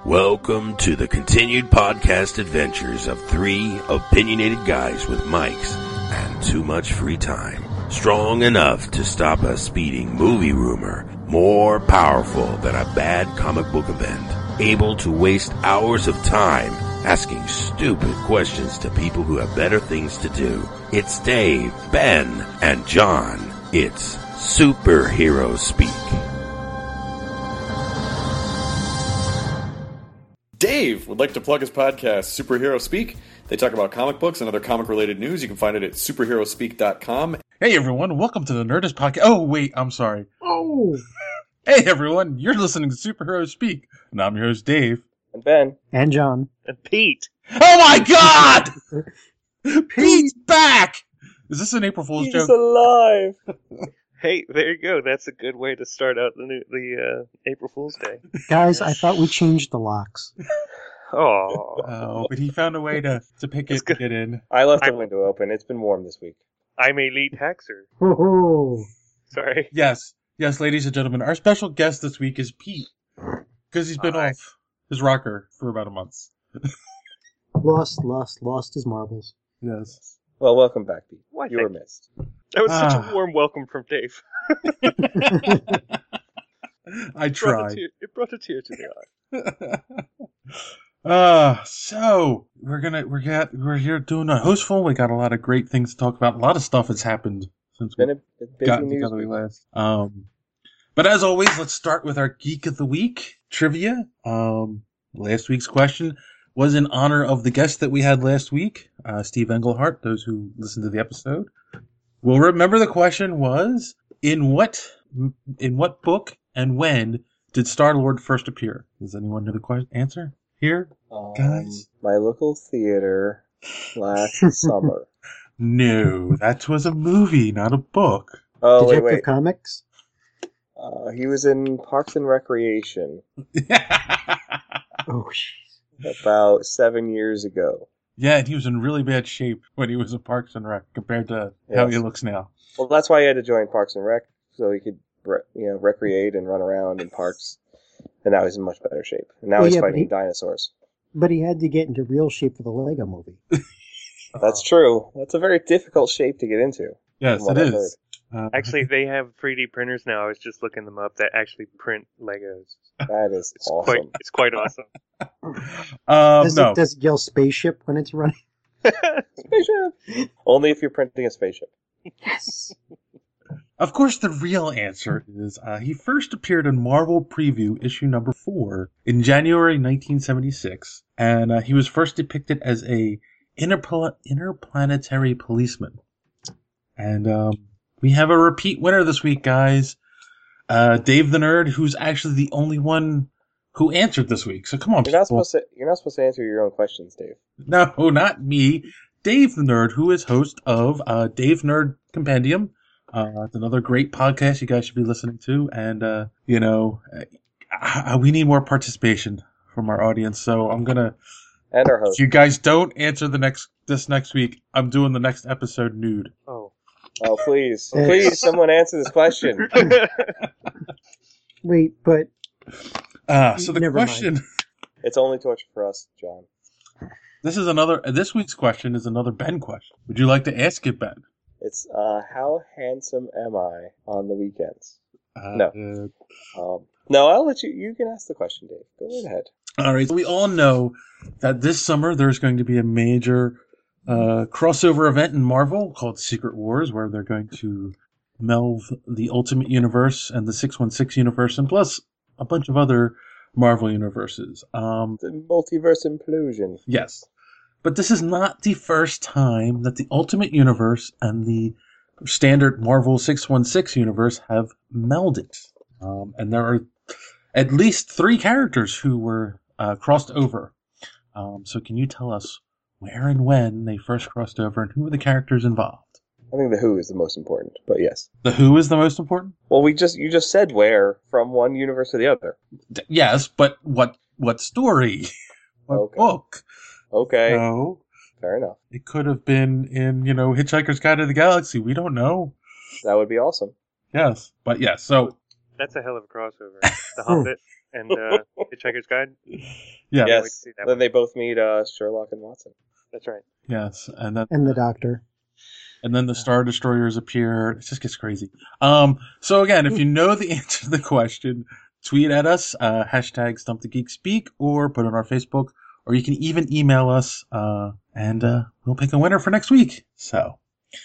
Welcome to the continued podcast adventures of three opinionated guys with mics and too much free time. Strong enough to stop a speeding movie rumor, more powerful than a bad comic book event, able to waste hours of time asking stupid questions to people who have better things to do. It's Dave, Ben, and John. It's Superhero Speak. Dave would like to plug his podcast, Superhero Speak. They talk about comic books and other comic-related news. You can find it at superheroespeak.com. Hey, everyone. Welcome to the Nerdist Podcast. Oh, wait. I'm sorry. Oh. Hey, everyone. You're listening to Superhero Speak. And I'm your host, Dave. And Ben. And John. And Pete. Oh, my God! Pete's back! Is this an April Fool's joke? He's alive! Hey, there you go. That's a good way to start out the April Fool's Day. Guys, I thought we changed the locks. Oh, but he found a way to pick it to get in. I left the window open. It's been warm this week. I'm a lead haxer. Oh. Sorry. Yes, ladies and gentlemen. Our special guest this week is Pete. Because he's been off his rocker for about a month. Lost his marbles. Yes. Well, welcome back, Pete. Why, you were missed. That was such a warm welcome from Dave. I tried. It brought a tear to the eye. So we're here doing a hostful. We got a lot of great things to talk about. A lot of stuff has happened since we got together last. But as always, let's start with our Geek of the Week trivia. Last week's question was in honor of the guest that we had last week, Steve Englehart. Those who listened to the episode will remember the question was, in what book and when did Star-Lord first appear? Does anyone know the answer here, guys? My local theater last summer. No, that was a movie, not a book. Oh, Detective Comics? He was in Parks and Recreation. Oh, jeez. About 7 years ago. Yeah, and he was in really bad shape when he was in Parks and Rec compared to how he looks now. Well, that's why he had to join Parks and Rec, so he could recreate and run around in parks. And now he's in much better shape. And now he's fighting dinosaurs. But he had to get into real shape for the Lego movie. That's true. That's a very difficult shape to get into. Yes, it is. Actually, they have 3D printers now. I was just looking them up that actually print Legos. That is awesome. It's quite awesome. Does it yell spaceship when it's running? Spaceship! Only if you're printing a spaceship. Yes! Of course, the real answer is he first appeared in Marvel Preview issue number 4 in January 1976, and he was first depicted as a interplanetary policeman. And we have a repeat winner this week, guys. Dave the Nerd, who's actually the only one who answered this week. So come on, you're not supposed to answer your own questions, Dave. No, not me. Dave the Nerd, who is host of Dave Nerd Compendium. It's another great podcast you guys should be listening to. And, we need more participation from our audience. So I'm going to... And our host. If you guys don't answer this next week, I'm doing the next episode nude. Oh, please. Please, someone answer this question. Wait, but... so the question... Mind. It's only torture for us, John. This week's question is another Ben question. Would you like to ask it, Ben? It's, how handsome am I on the weekends? No. No, I'll let you can ask the question, Dave. Go right ahead. All right. So we all know that this summer there's going to be a major crossover event in Marvel called Secret Wars, where they're going to meld the Ultimate Universe and the 616 universe, and plus a bunch of other Marvel universes. The multiverse implosion. Yes. But this is not the first time that the Ultimate Universe and the standard Marvel 616 universe have melded. And there are at least 3 characters who were crossed over. So can you tell us where and when they first crossed over and who were the characters involved? I think the Who is the most important, but yes. The Who is the most important? Well, you just said where from one universe to the other. Yes, but what story? What book? Okay. No. Fair enough. It could have been in, Hitchhiker's Guide to the Galaxy. We don't know. That would be awesome. Yes. But yes, so... That's a hell of a crossover. The Hobbit and Hitchhiker's Guide. Yeah. Yes. Then they both meet Sherlock and Watson. That's right. Yes, and the Doctor. And then the Star Destroyers appear. It just gets crazy. So again, if you know the answer to the question, tweet at us, hashtag StumpTheGeekSpeak, or put it on our Facebook, or you can even email us, and we'll pick a winner for next week. So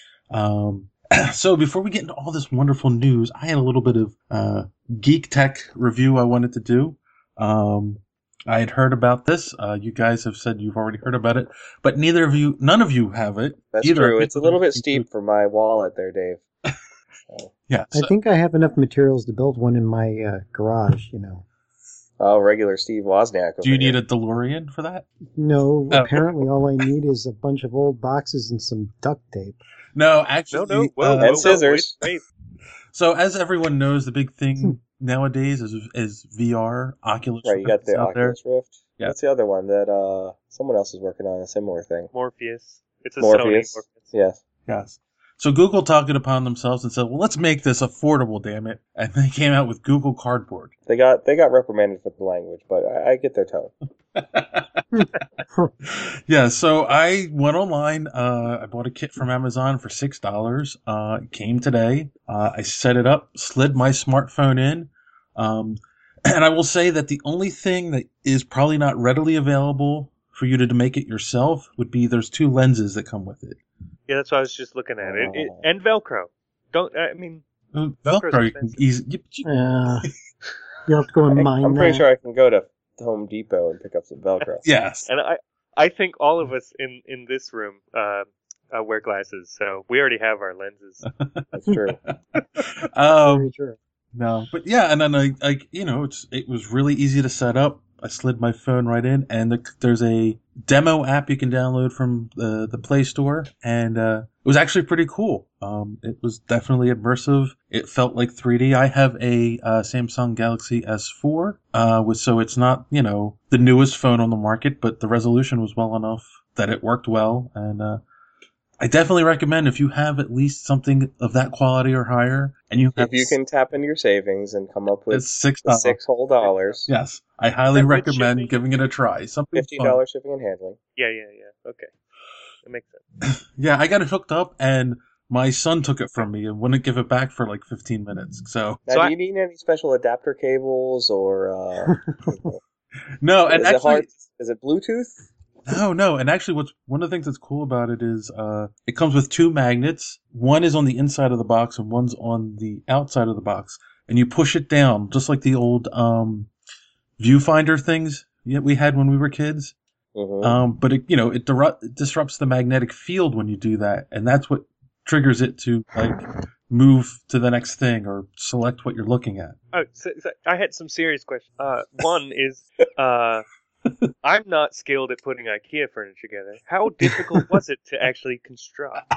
before we get into all this wonderful news, I had a little bit of geek tech review I wanted to do. I had heard about this. You guys have said you've already heard about it, but none of you have it. That's true. It's a little bit steep for my wallet there, Dave. Yeah. I think I have enough materials to build one in my garage, Oh, regular Steve Wozniak. Do you need a DeLorean for that? No, apparently all I need is a bunch of old boxes and some duct tape. No, actually... and scissors. Wait. So, as everyone knows, the big thing nowadays is VR, Oculus Rift. Right, you got the Oculus Rift. Yeah. What's the other one that someone else is working on, a similar thing? Morpheus. It's a Morpheus. Sony Morpheus. Yes. So Google took it upon themselves and said, well, let's make this affordable, damn it. And they came out with Google Cardboard. They got reprimanded for the language, but I get their tone. Yeah, so I went online. I bought a kit from Amazon for $6. It came today. I set it up, slid my smartphone in. And I will say that the only thing that is probably not readily available for you to make it yourself would be there's 2 lenses that come with it. Yeah, that's what I was just looking at. And Velcro. Velcro you can easily... You have to go and mine I'm pretty sure I can go to Home Depot and pick up some Velcro. Yes. And I think all of us in this room wear glasses, so we already have our lenses. That's true. Very true. No, but yeah, and then it was really easy to set up. I slid my phone right in, and there's a demo app you can download from the Play Store, and it was actually pretty cool. It was definitely immersive. It felt like 3D. I have a Samsung Galaxy S4, so it's not the newest phone on the market, but the resolution was well enough that it worked well, and I definitely recommend if you have at least something of that quality or higher, and you can tap into your savings and come up with $6 whole. Yes, I highly recommend giving it a try. Something $50 shipping and handling. Yeah. Okay, that makes sense. Yeah, I got it hooked up, and my son took it from me and wouldn't give it back for like 15 minutes. So, now, do you need any special adapter cables or? No, and actually, is it Bluetooth? No, and actually one of the things that's cool about it is it comes with 2 magnets. One is on the inside of the box and one's on the outside of the box. And you push it down, just like the old viewfinder things we had when we were kids. Mm-hmm. But it disrupts the magnetic field when you do that, and that's what triggers it to move to the next thing or select what you're looking at. Oh, so I had some serious questions. One is I'm not skilled at putting IKEA furniture together. How difficult was it to actually construct?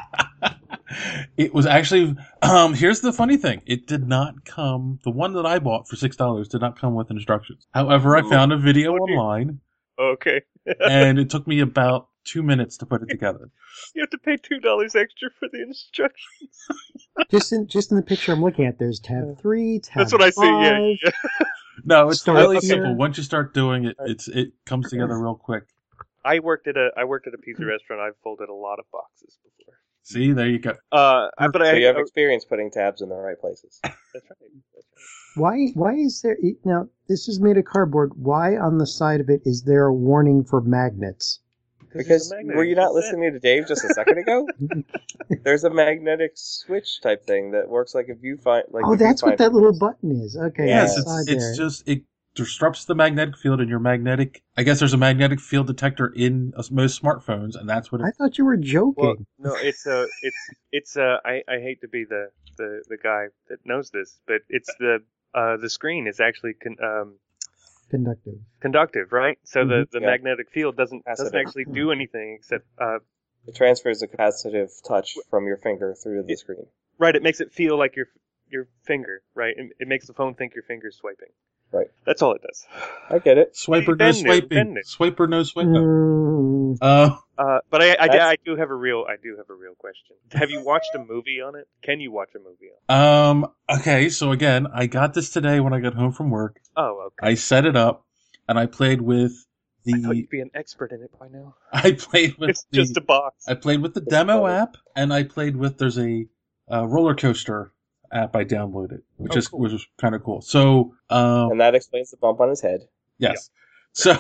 It was actually, here's the funny thing. It did not come, the one that I bought for $6 did not come with instructions. However, I found a video online. Okay. And it took me about 2 minutes to put it together. You have to pay $2 extra for the instructions. Just in the picture I'm looking at, there's tab 3, tab 5. That's what I see, yeah. No, it's really simple. Once you start doing it, it comes together real quick. I worked at a pizza restaurant. I've folded a lot of boxes before. See, there you go. So you have experience putting tabs in the right places. That's right. Why is there now? This is made of cardboard. Why on the side of it is there a warning for magnets? Because were you not listening to Dave just a second ago? There's a magnetic switch type thing that works like a viewfinder. That's what that little button is. Okay. Yes, it disrupts the magnetic field in your magnetic. I guess there's a magnetic field detector in most smartphones, and that's what. I thought you were joking. Well, no, it's I hate to be the guy that knows this, but it's the screen is actually conductive, right? So the magnetic field doesn't actually do anything except it transfers a capacitive touch from your finger through the screen. Right, it makes it feel like your finger, right? It makes the phone think your finger's swiping. Right. That's all it does. I get it. Swiper no swiping. Swiper no swiping. But I do have a real question. Have you watched a movie on it? Can you watch a movie on it? Okay, so again, I got this today when I got home from work. Oh, okay. I set it up and I played with I thought you'd be an expert in it by now. I played with it's just a box. I played with the demo app, and I played with there's a roller coaster app I downloaded, which was kind of cool. So and that explains the bump on his head. Yes. Yeah.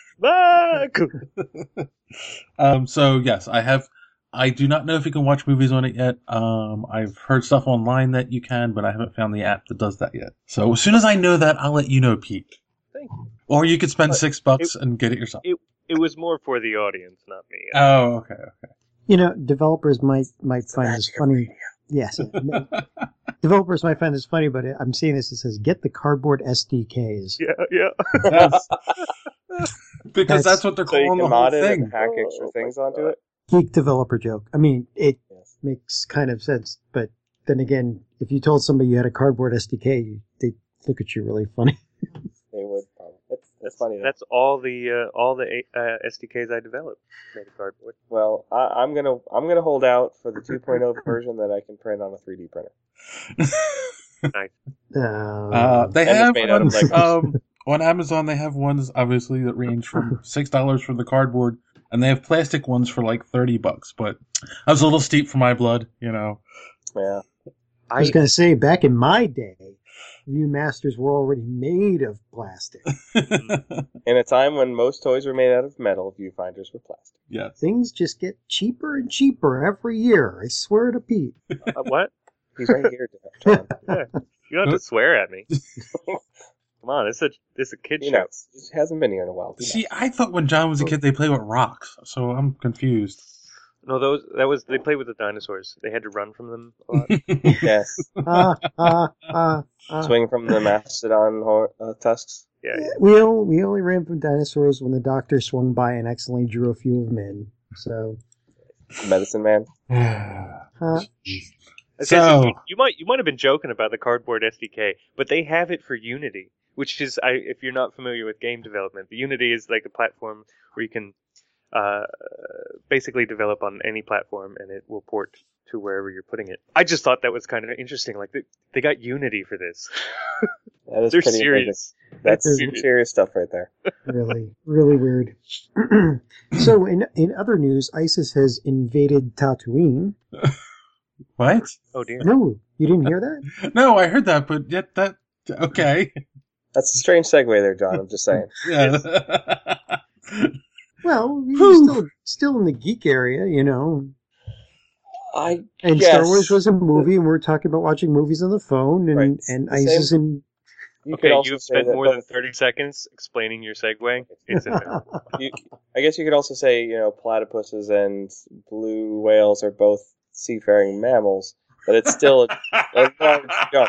So yes, I do not know if you can watch movies on it yet. I've heard stuff online that you can, but I haven't found the app that does that yet. So as soon as I know that, I'll let you know, Pete. Thank you. Or you could spend $6 and get it yourself. It was more for the audience, not me. Oh, okay. You know, developers might find this funny. Yes. Developers might find this funny, but I'm seeing this. It says, get the cardboard SDKs. Yeah. Because that's what they're calling the whole thing. And hack extra things onto it. Geek developer joke. I mean, it makes kind of sense, but then again, if you told somebody you had a cardboard SDK, they'd look at you really funny. They would. That's funny. That's all the SDKs I developed made of cardboard. Well, I'm gonna hold out for the 2.0 version that I can print on a 3D printer. Nice. They have ones, on Amazon. They have ones obviously that range from $6 for the cardboard, and they have plastic ones for like $30. But I was a little steep for my blood, you know. Yeah. I was gonna say, back in my day, Viewmasters were already made of plastic. In a time when most toys were made out of metal, viewfinders were plastic. Yeah. Things just get cheaper and cheaper every year. I swear to Pete. What? He's right here, John. Yeah. You don't have to swear at me. Come on, it's a kid show. It hasn't been here in a while. See, I thought when John was a kid they played with rocks, so I'm confused. No, they played with the dinosaurs. They had to run from them a lot. Yes. Swing from the mastodon tusks. Yeah. We only ran from dinosaurs when the doctor swung by and accidentally drew a few of men. So. Medicine Man. So you might have been joking about the cardboard SDK, but they have it for Unity, which is if you're not familiar with game development, the Unity is like a platform where you can basically develop on any platform, and it will port to wherever you're putting it. I just thought that was kind of interesting. Like they got Unity for this. That is They're pretty serious. That's some serious stuff right there. Really, really weird. So, in other news, ISIS has invaded Tatooine. What? Oh dear. No, you didn't hear that? No, I heard that, but yet that okay. That's a strange segue there, John. I'm just saying. Yeah. Well, you're still in the geek area, you know. And guess. Star Wars was a movie, and we're talking about watching movies on the phone, and, right. and ISIS and... You've spent more than 30 seconds explaining your segue. It's in there. I guess you could also say, you know, platypuses and blue whales are both seafaring mammals, but it's still a large jump.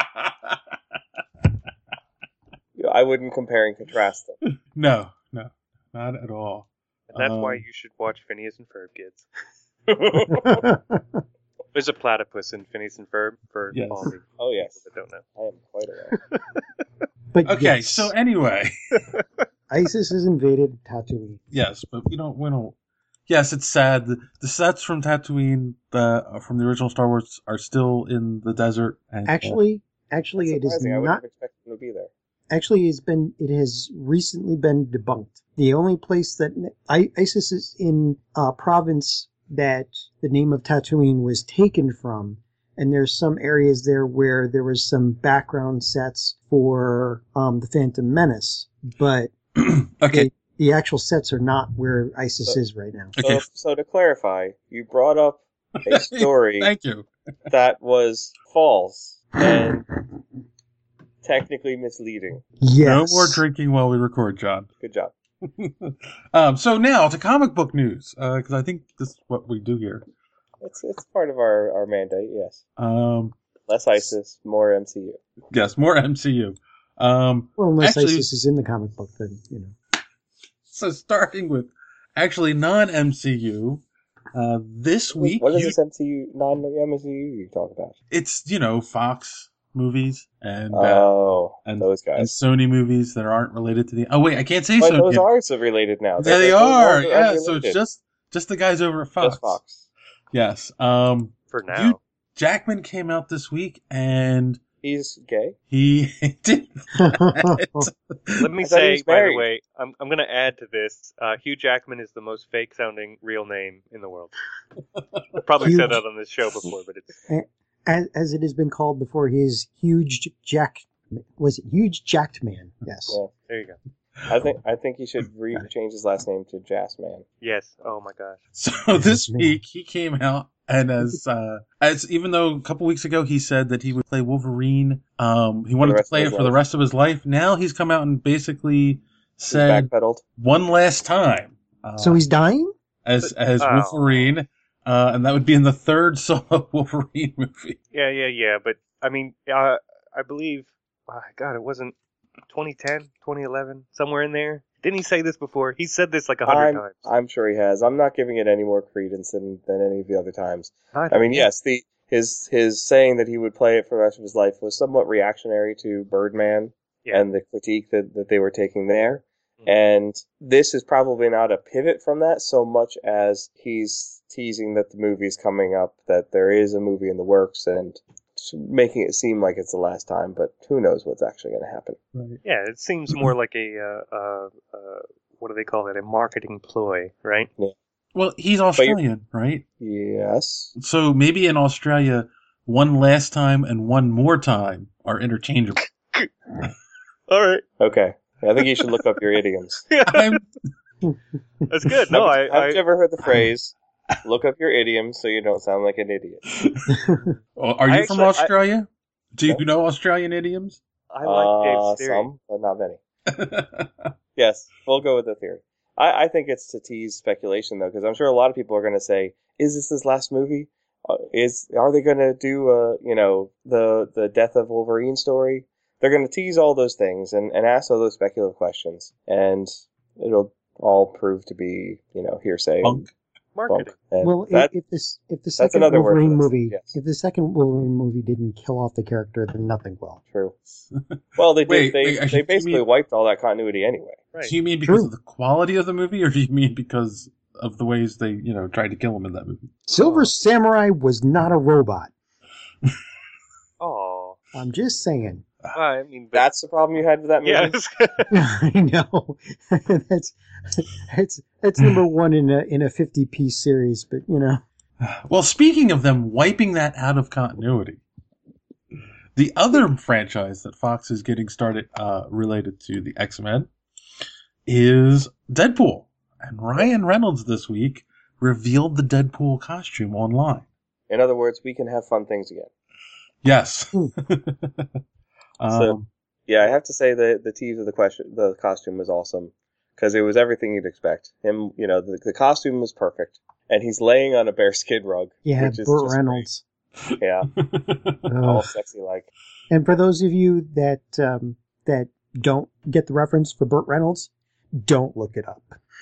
I wouldn't compare and contrast them. No, not at all. And that's why you should watch Phineas and Ferb, kids. There's a platypus in Phineas and Ferb for all the yes. people that don't know. I am quite aware. But okay, yes, so anyway. ISIS has invaded Tatooine. Yes, but we don't. Yes, it's sad. The sets from Tatooine, from the original Star Wars, are still in the desert. And, actually, it is I not. wouldn't expect them to be there. Actually, it has recently been debunked. The only place that ISIS is in a province that the name of Tatooine was taken from, and there's some areas there where there was some background sets for the Phantom Menace, but okay. The actual sets are not where ISIS is right now. Okay. So to clarify, you brought up a story Thank you. that was false and technically misleading. Yes. No more drinking while we record, John. Good job. So now to comic book news, because I think this is what we do here. It's part of our mandate, yes. Less ISIS, more MCU. Yes, more MCU. Well, unless ISIS is in the comic book, then, you know. So starting with actually non-MCU, this week... What is this MCU, non-MCU you talk about? It's, Fox, movies and those guys and Sony movies that aren't related to the. Oh wait, I can't say but Sony. Those are so related now. Yeah, they are. Yeah, so it's just the guys over at Fox. Just Fox. Yes. For now, Hugh Jackman came out this week and. He's gay? He did that. Let me say, by the way, I'm going to add to this. Hugh Jackman is the most fake-sounding real name in the world. I've probably said that on this show before, but it's... As it has been called before, he is Huge Jack... Was it Huge Jacked Man? Yes. Yeah. There you go. I think he should change his last name to Jazz Man. Yes. Oh, my gosh. So this week, he came out. And as even though a couple weeks ago he said that he would play Wolverine, he wanted to play it for the rest of his life. Now he's come out and basically said one last time. So he's dying? As Wolverine, and that would be in the third solo Wolverine movie. Yeah. But, I mean, I believe, God, it wasn't 2010, 2011, somewhere in there. Didn't he say this before? He said this like 100 times. I'm sure he has. I'm not giving it any more credence than any of the other times. I mean, yes, his saying that he would play it for the rest of his life was somewhat reactionary to Birdman and the critique that they were taking there. Mm-hmm. And this is probably not a pivot from that so much as he's teasing that the movie's coming up, that there is a movie in the works, and making it seem like it's the last time, but who knows what's actually going to happen. Right. Yeah, it seems more like a what do they call it? A marketing ploy, right? Yeah. Well, he's Australian, right? Yes. So maybe in Australia, one last time and one more time are interchangeable. All right. Okay. I think you should look up your idioms. That's good. No, Have you ever heard the phrase, look up your idioms so you don't sound like an idiot? Are you from Australia? Do you know Australian idioms? I like Dave's theory. Some, but not many. Yes, we'll go with the theory. I think it's to tease speculation, though, because I'm sure a lot of people are going to say, is this his last movie? Are they going to do, the Death of Wolverine story? They're going to tease all those things and ask all those speculative questions, and it'll all prove to be, hearsay. Marketing. Well, if the second Wolverine movie, if the second Wolverine movie didn't kill off the character, then nothing will. True. Well, they did. They basically wiped all that continuity anyway. Right. Do you mean because of the quality of the movie, or do you mean because of the ways they, tried to kill him in that movie? Silver Samurai was not a robot. Oh. I'm just saying. I mean, that's the problem you had with that movie. Yes. I know. that's number one in a 50-piece series, but Well, speaking of them wiping that out of continuity, the other franchise that Fox is getting started related to the X-Men is Deadpool, and Ryan Reynolds this week revealed the Deadpool costume online. In other words, we can have fun things again. Yes. So, I have to say the tease of the costume was awesome because it was everything you'd expect. Him, the costume was perfect, and he's laying on a bearskin rug. Yeah, which is Burt Reynolds. Great. Yeah, all sexy like. And for those of you that don't get the reference for Burt Reynolds, don't look it up.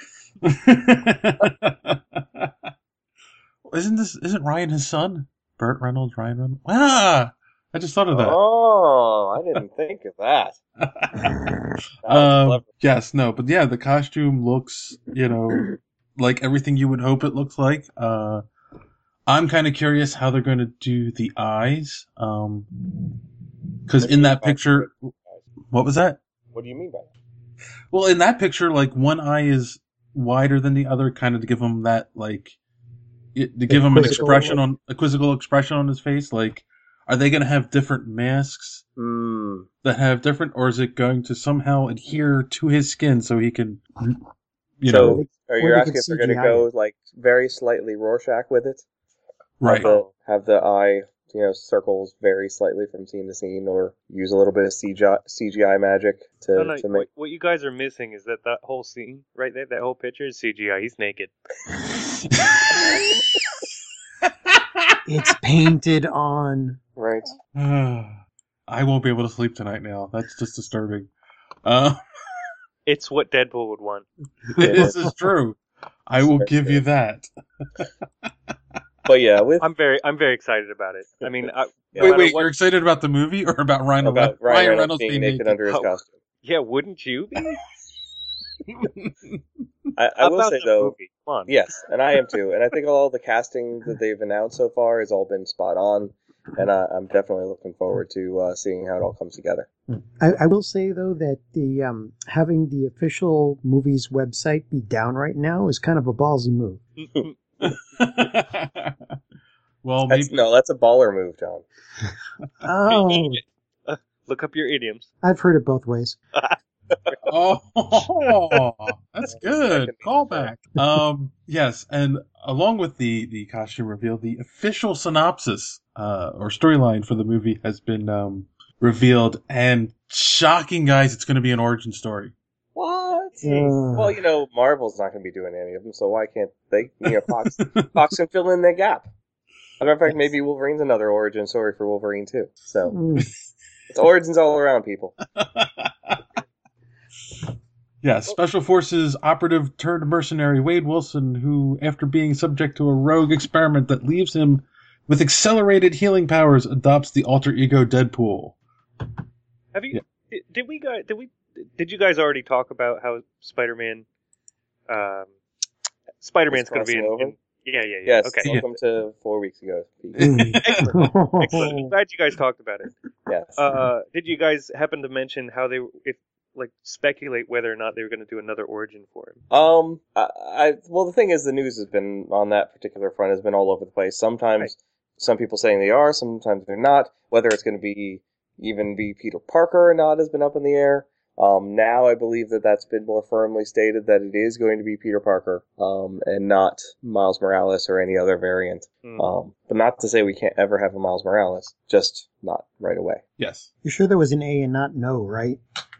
Isn't Ryan his son? Burt Reynolds, Ryan Reynolds. Ah! I just thought of that. Oh, I didn't think of that. Yes, no, but yeah, the costume looks, like everything you would hope it looks like. I'm kind of curious how they're going to do the eyes. Because in that picture, what was that? What do you mean by that? Well, in that picture, like one eye is wider than the other, kind of to give him that, like, to give him a quizzical expression on his face, like. Are they going to have different masks that have different, or is it going to somehow adhere to his skin so he can, So, are you asking if they're going to go, like, very slightly Rorschach with it? Right. Have the eye, circles very slightly from scene to scene, or use a little bit of CGI magic to make... What you guys are missing is that whole scene, right there, that whole picture is CGI. He's naked. It's painted on. Right. I won't be able to sleep tonight now. That's just disturbing. It's what Deadpool would want. This is true. I will give you that. But yeah, I'm very excited about it. I mean, wait, you're excited about the movie or about Ryan Reynolds being naked under his costume? Yeah, wouldn't you be? I will say though, yes, and I am too, and I think all the casting that they've announced so far has all been spot on, and I'm definitely looking forward to seeing how it all comes together. I will say though that the having the official movie's website be down right now is kind of a ballsy move. Well, that's a baller move, John. Oh, look up your idioms. I've heard it both ways. Oh, that's good. Callback. Yes, and along with the costume reveal, the official synopsis or storyline for the movie has been revealed, and shocking, guys, it's going to be an origin story. What? Well, Marvel's not going to be doing any of them, so why can't they? Fox can fill in their gap. As a matter of fact, maybe Wolverine's another origin story for Wolverine too. So it's origins all around, people. Yes, Special Forces operative turned mercenary Wade Wilson, who, after being subject to a rogue experiment that leaves him with accelerated healing powers, adopts the alter ego Deadpool. Have you? Yeah. Did you guys already talk about how Spider-Man's going to be in? Yeah. Yes, okay. Welcome to 4 weeks ago. Excellent. I'm glad you guys talked about it. Yes. Did you guys happen to mention how speculate whether or not they were going to do another origin for him? Well, the thing is, the news has been on that particular front has been all over the place. Sometimes some people saying they are, sometimes they're not. Whether it's going to be Peter Parker or not has been up in the air. Now I believe that's been more firmly stated that it is going to be Peter Parker, and not Miles Morales or any other variant. But not to say we can't ever have a Miles Morales, just not right away. Yes. You're sure there was an A and not no, right?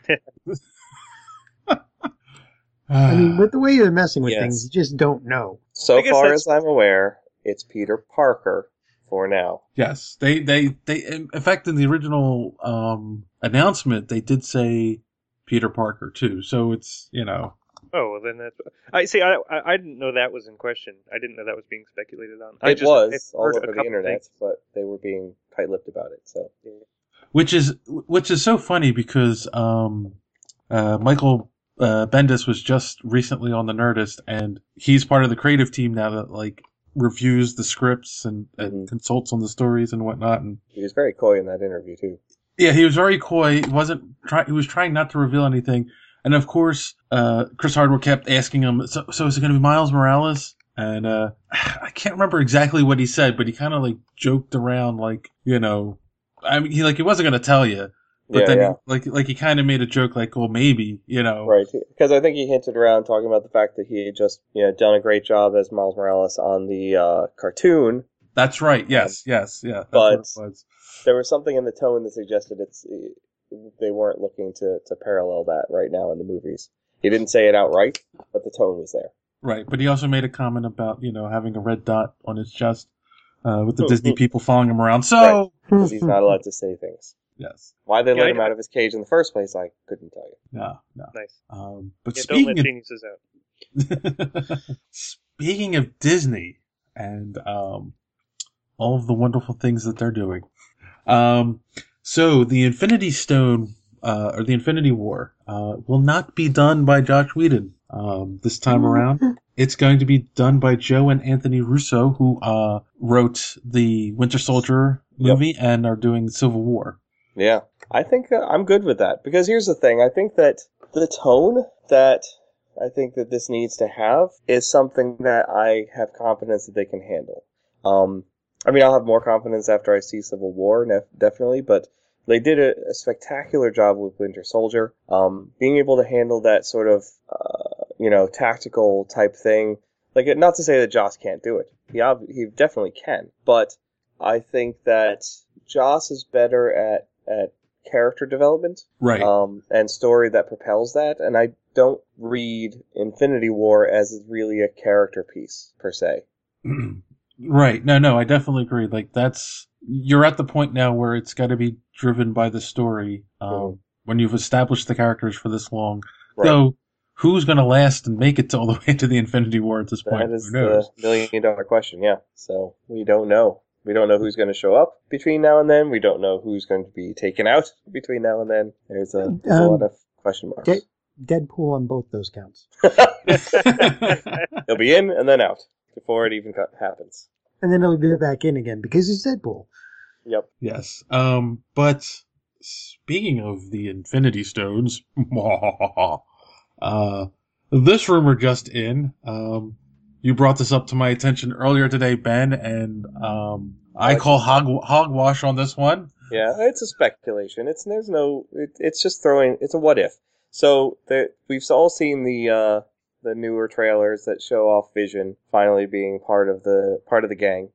I mean, with the way you're messing with things, you just don't know. So far as I'm aware, it's Peter Parker for now. Yes, they in fact, in the original announcement, they did say Peter Parker too. So it's Oh, well, then that's. I see. I didn't know that was in question. I didn't know that was being speculated on. It was all over the internet, but they were being tight-lipped about it. So, which is so funny because Michael Bendis was just recently on the Nerdist, and he's part of the creative team now that reviews the scripts and consults on the stories and whatnot. And he was very coy in that interview too. Yeah, he was very coy. He was trying not to reveal anything. And of course, Chris Hardwick kept asking him, so is it going to be Miles Morales? And I can't remember exactly what he said, but he kind of joked around, I mean, he wasn't going to tell you. But he kind of made a joke well, maybe, Right, because I think he hinted around talking about the fact that he had just, done a great job as Miles Morales on the cartoon. That's right, yes, yeah. That's but what it was. There was something in the tone that suggested they weren't looking to parallel that right now in the movies. He didn't say it outright, but the tone was there. Right, but he also made a comment about, having a red dot on his chest with the Disney people following him around. So because he's not allowed to say things. Yes. Why they let him out of his cage in the first place, I couldn't tell you. No. Nice. But don't let geniuses out. Speaking of Disney and all of the wonderful things that they're doing, so the Infinity Stone or the Infinity War will not be done by Joss Whedon this time around. It's going to be done by Joe and Anthony Russo, who wrote the Winter Soldier movie and are doing Civil War. Yeah, I think I'm good with that, because here's the thing. I think that the tone that I think that this needs to have is something that I have confidence that they can handle. I mean, I'll have more confidence after I see Civil War, definitely, but they did a spectacular job with Winter Soldier. Being able to handle that sort of, tactical type thing. Not to say that Joss can't do it. He definitely can, but I think that Joss is better at character development, right? And story that propels that. And I don't read Infinity War as really a character piece per se. Right? No, I definitely agree. You're at the point now where it's got to be driven by the story. When you've established the characters for this long, right. Though who's going to last and make it all the way to the Infinity War at this point? That is the million-dollar question, yeah. So we don't know. We don't know who's going to show up between now and then. We don't know who's going to be taken out between now and then. There's a lot of question marks. Deadpool on both those counts. He'll be in and then out before it even happens. And then he'll be back in again because he's Deadpool. Yep. Yes. But speaking of the Infinity Stones, this rumor just in. You brought this up to my attention earlier today, Ben, and I call hogwash on this one. Yeah, it's a speculation. It's just throwing. It's a what if. So we've all seen the newer trailers that show off Vision finally being part of the gang.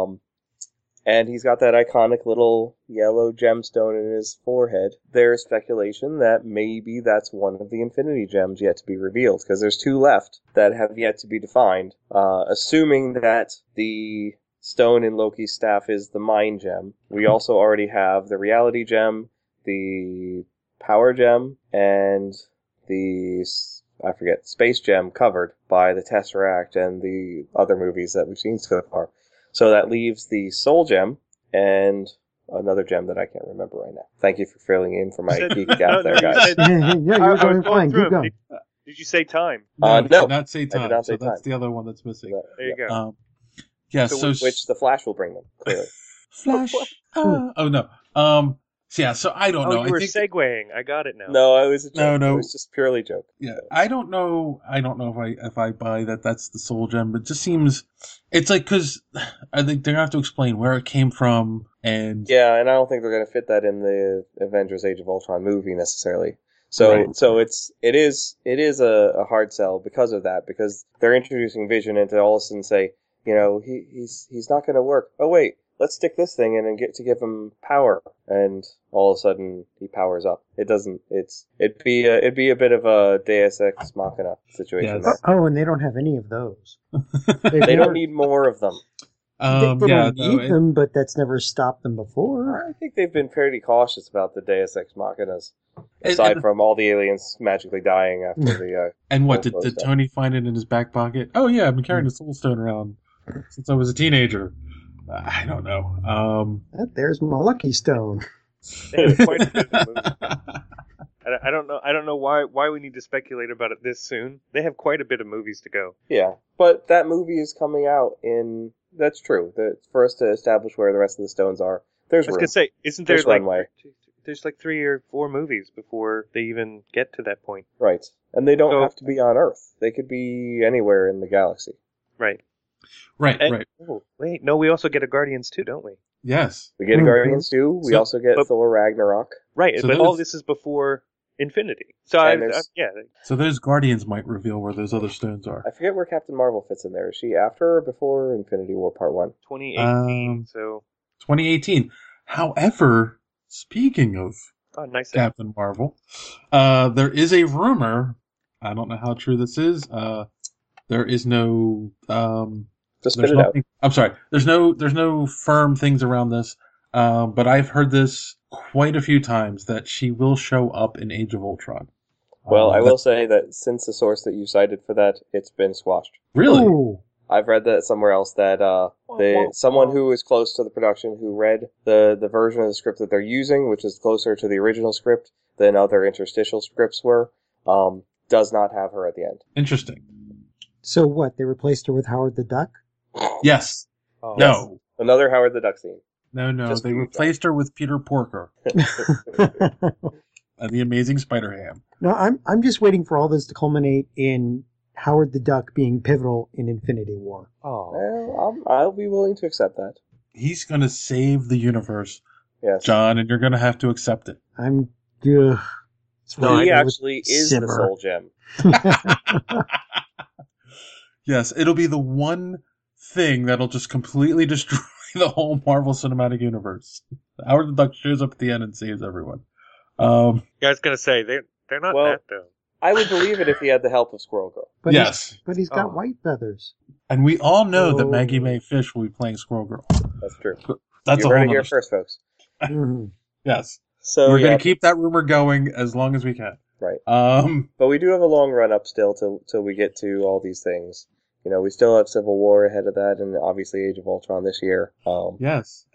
And he's got that iconic little yellow gemstone in his forehead. There's speculation that maybe that's one of the Infinity Gems yet to be revealed, because there's 2 left that have yet to be defined. Assuming that the stone in Loki's staff is the Mind Gem, we also already have the Reality Gem, the Power Gem, and the Space Gem covered by the Tesseract and the other movies that we've seen so far. So that leaves the Soul Gem and another gem that I can't remember right now. Thank you for filling in for my geek gap there, guys. You're going fine. Keep going. Did you say time? No. Did not say time. I did not say so that's time. the other one that's missing. There you go. Yeah, which the Flash will bring them, clearly. Flash. Oh, no. So I don't know. You were segueing. I got it now. No, it was a joke. No. It was just purely a joke. Yeah, I don't know if I buy that that's the Soul Gem, but it just seems it's like, because I think they're gonna have to explain where it came from, and yeah, and I don't think they're gonna fit that in the Avengers: Age of Ultron movie necessarily. So Right. so it is a hard sell because of that, because they're introducing Vision and to all of a sudden say, he's not gonna work. Oh wait, let's stick this thing in and give him power, and all of a sudden he powers up. It'd be a bit of a Deus Ex Machina situation. Yes. Oh, and they don't have any of those. They don't need more of them. They don't need them, but that's never stopped them before. I think they've been pretty cautious about the Deus Ex Machinas, aside from all the aliens magically dying after the. And what did Tony find it in his back pocket? Oh yeah, I've been carrying the Soul Stone around since I was a teenager. I don't know. There's my lucky stone. They have quite a bit of movies. I don't know why we need to speculate about it this soon. They have quite a bit of movies to go. Yeah, but that movie is coming out in. That's true. For us to establish where the rest of the stones are, there's room. I was gonna say, isn't there runway. There's like 3 or 4 movies before they even get to that point. Right, and they don't have to be on Earth. They could be anywhere in the galaxy. Right. Right. Oh, wait, no, we also get a Guardians 2, don't we? Yes. We get a Guardians 2. We also get Thor Ragnarok. Right, but all this is before Infinity. So So those Guardians might reveal where those other stones are. I forget where Captain Marvel fits in there. Is she after or before Infinity War Part 1? 2018, 2018. However, speaking of nice Captain Marvel, there is a rumor, I don't know how true this is, there is no... Just spit it out. I'm sorry. There's no firm things around this, but I've heard this quite a few times that she will show up in Age of Ultron. Well, I will say that since the source that you cited for that, it's been squashed. Really? Ooh. I've read that somewhere else that someone who is close to the production who read the version of the script that they're using, which is closer to the original script than other interstitial scripts were, does not have her at the end. Interesting. So what? They replaced her with Howard the Duck? Yes. Oh. No. Yes. Another Howard the Duck scene. No. Just They replaced her with Peter Porker and the Amazing Spider-Ham. No, I'm just waiting for all this to culminate in Howard the Duck being pivotal in Infinity War. Oh. Well, I'll be willing to accept that. He's going to save the universe, yes, John, and you're going to have to accept it. He actually is the Soul Gem. Yes, it'll be the one thing that'll just completely destroy the whole Marvel Cinematic Universe. Howard the Duck shows up at the end and saves everyone. Yeah, I was going to say, they're not that, though. I would believe it if he had the help of Squirrel Girl. But yes. But he's got white feathers. And we all know that Maggie Mae Fish will be playing Squirrel Girl. That's true. That's you heard it here first, folks. Yes. So we're going to keep that rumor going as long as we can. Right. But we do have a long run up still till we get to all these things. You know, we still have Civil War ahead of that, and obviously Age of Ultron this year. Yes,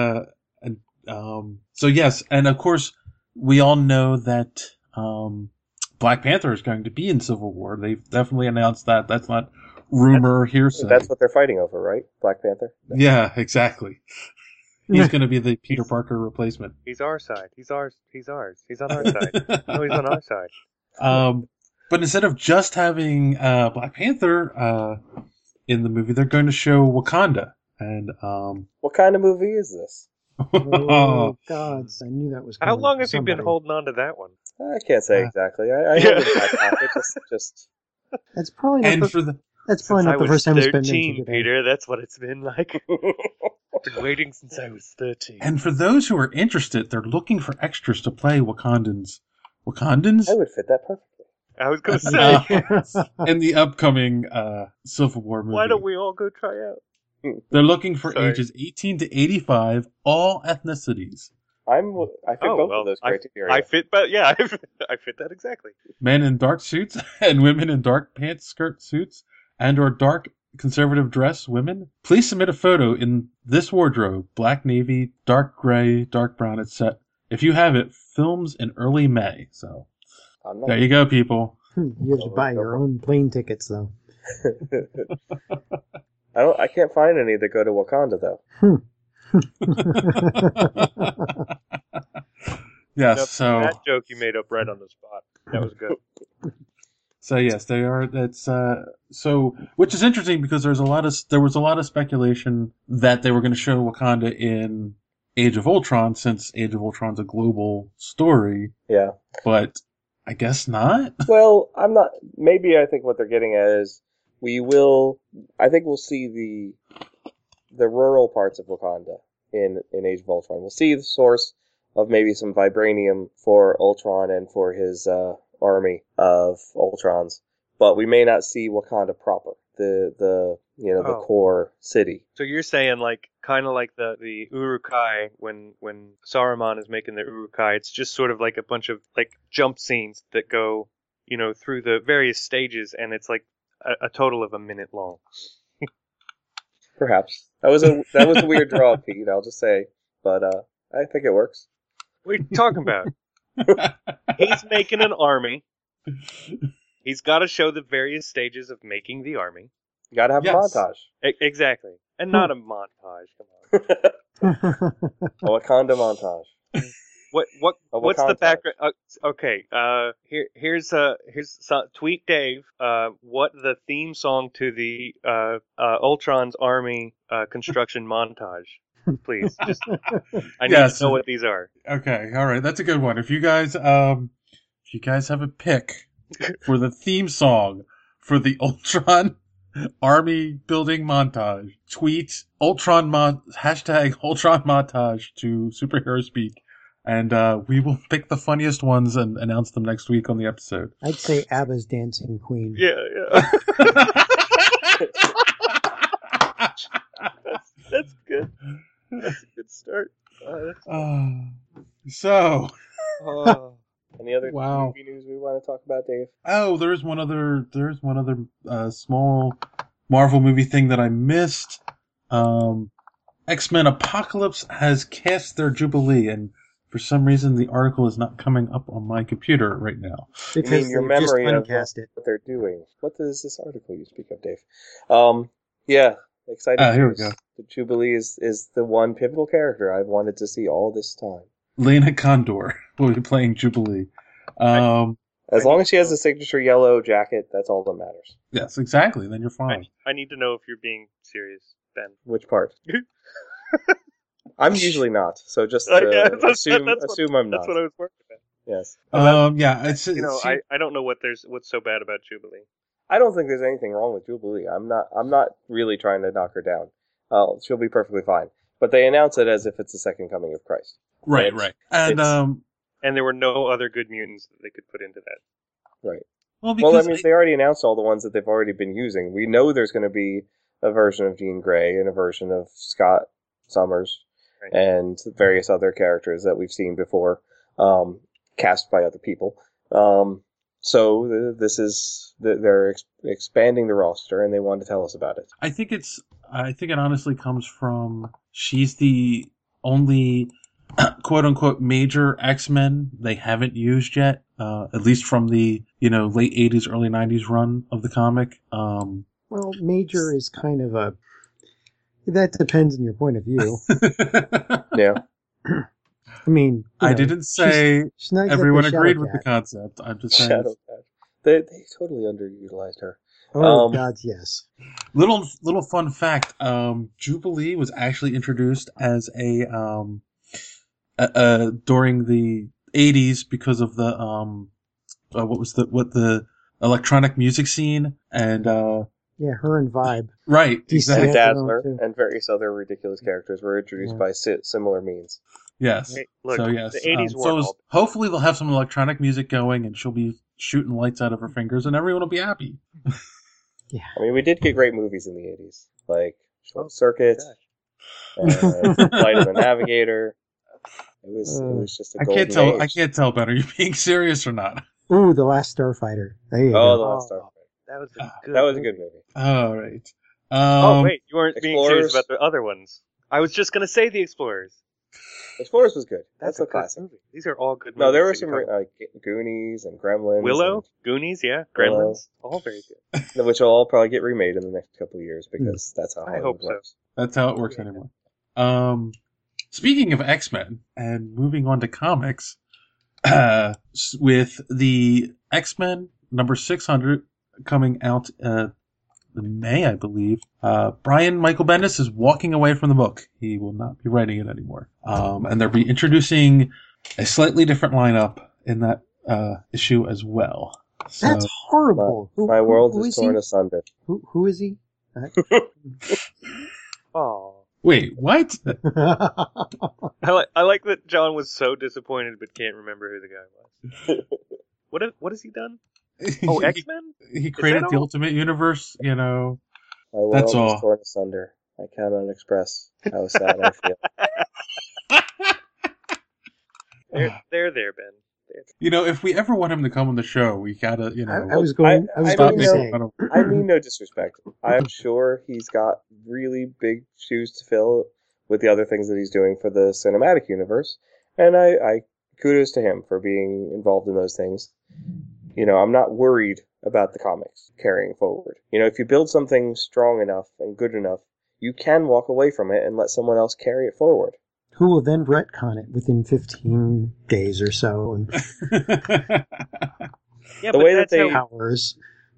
so yes, and of course we all know that Black Panther is going to be in Civil War. They've definitely announced that. That's not rumor hearsay. That's what they're fighting over, right? Black Panther. Yeah, exactly. He's going to be the Peter Parker replacement. He's our side. He's ours. He's ours. He's on our side. No, he's on our side. But instead of just having Black Panther in the movie, they're going to show Wakanda. And what kind of movie is this? Oh, gods, I knew that was coming. How long have you been holding on to that one? I can't say exactly. I hold it in my pocket. Just. That's probably not that's probably not the first time it's been mentioned. Peter, that's what it's been like. I've been waiting since I was 13. And for those who are interested, they're looking for extras to play Wakandans. I would fit that perfectly. I was going to say. In the upcoming Civil War movie. Why don't we all go try out? They're looking for ages 18 to 85, all ethnicities. I fit both of those criteria. I fit that exactly. Men in dark suits and women in dark pants skirt suits and or dark conservative dress women. Please submit a photo in this wardrobe, black, navy, dark gray, dark brown, etc. If you have it, films in early May. So there you go, people. You have to buy your own plane tickets, though. I can't find any that go to Wakanda, though. Yes, so that joke you made up right on the spot. That was good. So yes, they are. That's so, which is interesting because there was a lot of speculation that they were going to show Wakanda in Age of Ultron, since Age of Ultron's a global story. Yeah, but I guess not. Well, I'm not. Maybe I think what they're getting at is I think we'll see the rural parts of Wakanda in Age of Ultron. We'll see the source of maybe some vibranium for Ultron and for his army of Ultrons, but we may not see Wakanda proper, the core city. So you're saying kind of like the Uruk-hai when Saruman is making the Uruk-hai, it's just sort of like a bunch of jump scenes that go through the various stages, and it's like a total of a minute long. Perhaps that was a weird draw, Pete. I'll just say, but I think it works. What are you talking about? He's making an army. He's got to show the various stages of making the army. You got to have a montage. Exactly, and not a montage. Come on, a Wakanda montage. What's the background? Okay, here's tweet Dave. What the theme song to the Ultron's army construction montage? Please, just I need to know what these are. Okay, all right, that's a good one. If you guys have a pick for the theme song for the Ultron army building montage, tweet hashtag Ultron montage to Superhero Speak. And we will pick the funniest ones and announce them next week on the episode. I'd say ABBA's Dancing Queen. Yeah. That's good. That's a good start. Any other movie news we want to talk about, Dave? Oh, there's one other small Marvel movie thing that I missed. X-Men Apocalypse has cast their Jubilee, and for some reason, the article is not coming up on my computer right now. Because your memory of what they're doing. What is this article you speak of, Dave? Yeah, exciting. Here we go. The Jubilee is the one pivotal character I've wanted to see all this time. Lena Condor will be playing Jubilee. As long as she has a signature yellow jacket, that's all that matters. Yes, exactly. Then you're fine. I need to know if you're being serious, Ben. Which part? I'm usually not, so just assume I'm not. That's what I was working at. Yes. I don't know what's so bad about Jubilee. I don't think there's anything wrong with Jubilee. I'm not really trying to knock her down. She'll be perfectly fine. But they announce it as if it's the second coming of Christ. Right. And there were no other good mutants that they could put into that. Right. Well, they already announced all the ones that they've already been using. We know there's going to be a version of Jean Grey and a version of Scott Summers. Right. And various other characters that we've seen before, cast by other people. So this is they're expanding the roster, and they want to tell us about it. I think it honestly comes from she's the only quote unquote major X-Men they haven't used yet, at least from the late 80s, early 90s run of the comic. Well, major is kind of that depends on your point of view. Yeah. I mean, I didn't say she's not everyone agreed with the concept. I'm just saying they totally underutilized her. Oh God, yes. Little fun fact: Jubilee was actually introduced as a during the 80s because of the what the electronic music scene and yeah, her and Vibe. Right, exactly. And Dazzler and various other ridiculous characters were introduced by similar means. Yes. Hey, look, so yes. The 80s so hopefully they'll have some electronic music going, and she'll be shooting lights out of her fingers, and everyone will be happy. Yeah. I mean, we did get great movies in the 80s, like Short Circuit, and Flight of the Navigator. It was just a golden age. I can't tell, Ben. Are you being serious or not? Ooh, The Last Starfighter. There you go. The Last Starfighter. That was a good movie. All right. Oh wait, you weren't being serious about the other ones. I was just gonna say The Explorers. Explorers was good. That's a classic. Movie. These are all good movies. No, there were some Goonies and Gremlins. Willow, Goonies, yeah, Gremlins, all very good. Which will all probably get remade in the next couple of years because that's how I hope works. so. That's how it works anymore. Speaking of X-Men and moving on to comics, with the X-Men number 600 coming out in May, I believe, Brian Michael Bendis is walking away from the book. He will not be writing it anymore. And they'll be introducing a slightly different lineup in that issue as well. So, that's horrible. My world is torn asunder. Who is he? Oh. Wait, what? I like that John was so disappointed but can't remember who the guy was. What has he done? Oh, X-Men? He created the Ultimate Universe, My world is torn asunder. I cannot express how sad I feel. They're there, Ben. If we ever want him to come on the show, we gotta, I mean no disrespect. I'm sure he's got really big shoes to fill with the other things that he's doing for the cinematic universe, and I kudos to him for being involved in those things. I'm not worried about the comics carrying forward. If you build something strong enough and good enough, you can walk away from it and let someone else carry it forward. Who will then retcon it within 15 days or so? And yeah, the way that they powers.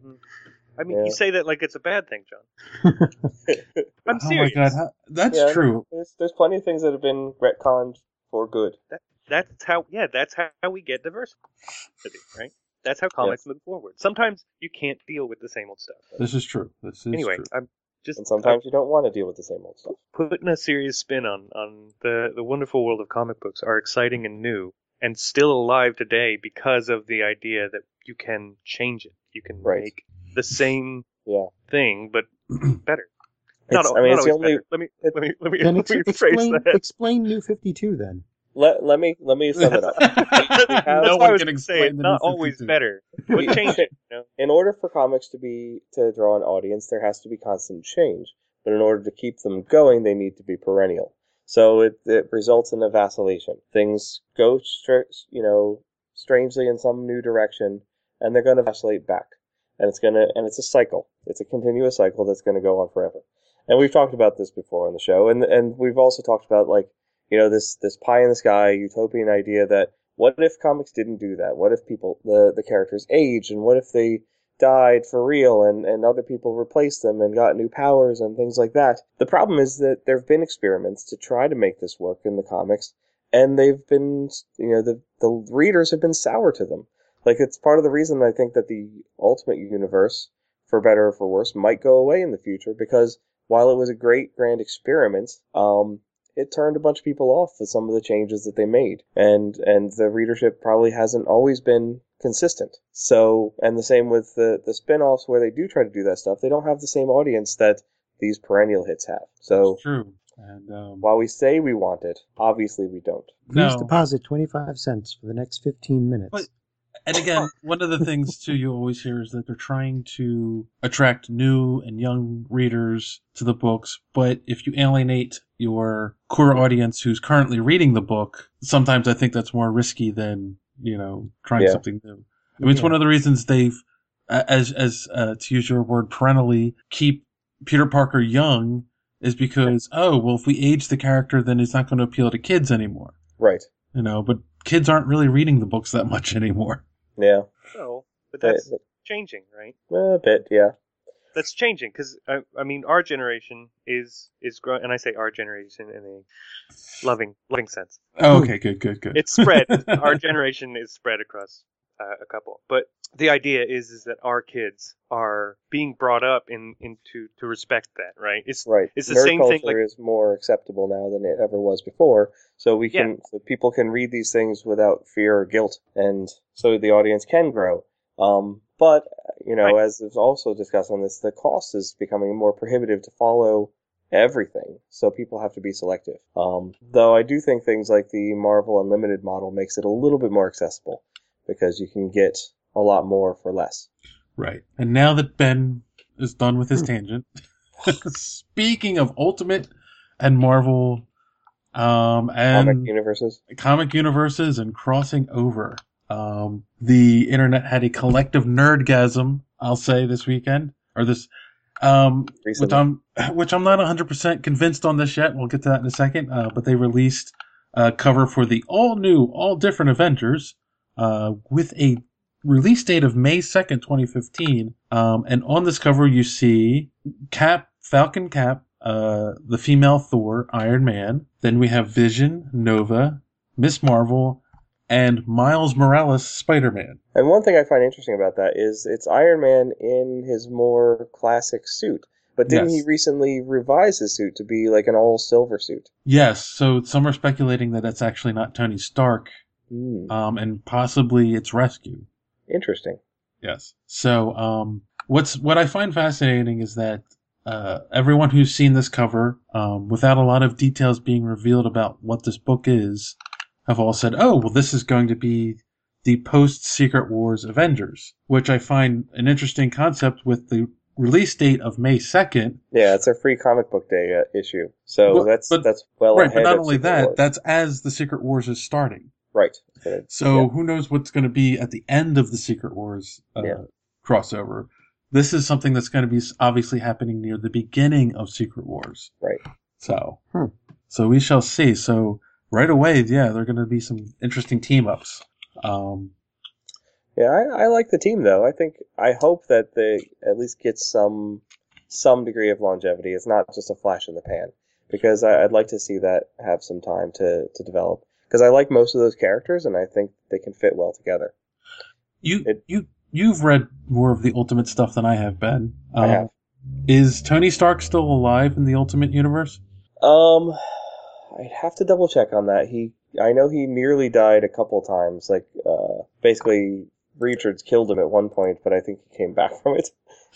I mean, you say that like it's a bad thing, John. I'm serious. Oh my God, that's true. There's plenty of things that have been retconned for good. That's how we get diversity, right? That's how comics move forward. Sometimes you can't deal with the same old stuff. This is true. Anyway, true. And sometimes you don't want to deal with the same old stuff. Putting a serious spin on the wonderful world of comic books are exciting and new, and still alive today because of the idea that you can change it. You can make the same thing, but better. It's the only. Let me rephrase that. Explain New 52 then. Let me sum it up. No one can explain. Not always better, but change it. In order for comics to draw an audience, there has to be constant change. But in order to keep them going, they need to be perennial. So it results in a vacillation. Things go strangely in some new direction, and they're going to vacillate back. And it's a cycle. It's a continuous cycle that's going to go on forever. And we've talked about this before on the show, and we've also talked about this pie in the sky utopian idea that what if comics didn't do that? What if the characters age, and what if they died for real and other people replaced them and got new powers and things like that? The problem is that there have been experiments to try to make this work in the comics, and they've been, the readers have been sour to them. Like, it's part of the reason I think that the Ultimate Universe, for better or for worse, might go away in the future, because while it was a great grand experiment, it turned a bunch of people off with some of the changes that they made. And the readership probably hasn't always been consistent. So, and the same with the spin-offs where they do try to do that stuff, they don't have the same audience that these perennial hits have. So, that's true. And while we say we want it, obviously we don't. Please deposit 25 cents for the next 15 minutes. But And again, one of the things too you always hear is that they're trying to attract new and young readers to the books, but if you alienate your core audience who's currently reading the book, sometimes I think that's more risky than, trying something new. I mean, it's one of the reasons they've, to use your word, parentally keep Peter Parker young is because, if we age the character, then it's not going to appeal to kids anymore. Right. But kids aren't really reading the books that much anymore. Yeah. No, but that's changing, right? A bit, yeah. That's changing because our generation is growing, and I say our generation in a loving sense. Oh, okay, good. It's spread. Our generation is spread across a couple, but the idea is that our kids are being brought up to respect that, right? It's right. It's the Nerd same thing. Culture is more acceptable now than it ever was before, so so people can read these things without fear or guilt, and so the audience can grow. But as is also discussed on this, the cost is becoming more prohibitive to follow everything, so people have to be selective. Though I do think things like the Marvel Unlimited model makes it a little bit more accessible because you can get a lot more for less. Right. And now that Ben is done with his tangent, speaking of Ultimate and Marvel, and comic universes and crossing over, the internet had a collective nerdgasm, I'll say, this weekend, or this, which I'm not 100% convinced on this yet. We'll get to that in a second. But they released a cover for the all new, all different Avengers, with a release date of May 2nd, 2015. And on this cover, you see Falcon Cap, the female Thor, Iron Man. Then we have Vision, Nova, Miss Marvel, and Miles Morales, Spider-Man. And one thing I find interesting about that is it's Iron Man in his more classic suit. But didn't he recently revise his suit to be like an all-silver suit? Yes, so some are speculating that it's actually not Tony Stark, and possibly it's Rescue. Interesting. Yes. So, what I find fascinating is that everyone who's seen this cover, without a lot of details being revealed about what this book is, have all said, this is going to be the post-Secret Wars Avengers, which I find an interesting concept with the release date of May 2nd. Yeah, it's a free comic book day issue. So that's well right, ahead but not of only Secret that, Wars. that's as the Secret Wars is starting. Right. So who knows what's going to be at the end of the Secret Wars crossover. This is something that's going to be obviously happening near the beginning of Secret Wars. Right. So we shall see. So right away, there are going to be some interesting team-ups. I like the team, though. I hope that they at least get some degree of longevity. It's not just a flash in the pan, because I'd like to see that have some time to develop. Because I like most of those characters, and I think they can fit well together. You've read more of the Ultimate stuff than I have, Ben. I have. Is Tony Stark still alive in the Ultimate Universe? I'd have to double check on that. I know he nearly died a couple times. Basically, Richards killed him at one point, but I think he came back from it.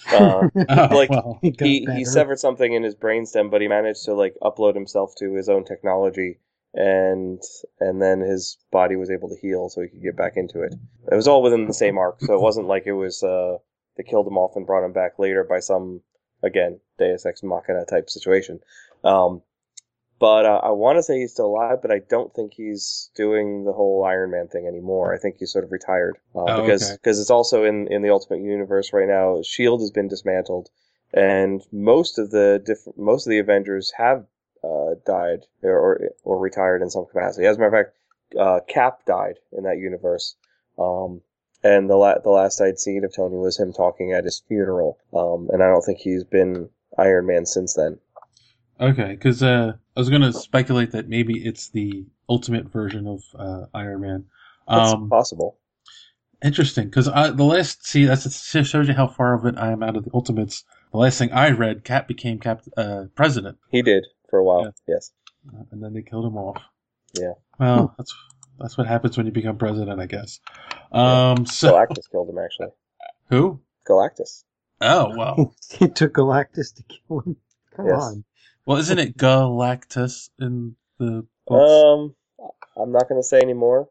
He severed something in his brainstem, but he managed to upload himself to his own technology, and then his body was able to heal, so he could get back into it. It was all within the same arc, so it wasn't like it was they killed him off and brought him back later by some, again, Deus Ex Machina type situation. But I want to say he's still alive, but I don't think he's doing the whole Iron Man thing anymore. I think he's sort of retired because it's also in the Ultimate Universe right now. S.H.I.E.L.D. has been dismantled, and most of the Avengers have died or retired in some capacity. As a matter of fact, Cap died in that universe, and the last I'd seen of Tony was him talking at his funeral, and I don't think he's been Iron Man since then. Okay, because I was going to speculate that maybe it's the Ultimate version of Iron Man. That's possible. Interesting, because that shows you how far of it I am out of the Ultimates. The last thing I read, Cap became president. He did for a while, yes. And then they killed him off. Yeah. Well, that's what happens when you become president, I guess. Galactus killed him, actually. Who? Galactus. Oh, well. It took Galactus to kill him. Come on. Well, isn't it Galactus in the books? I'm not going to say any more.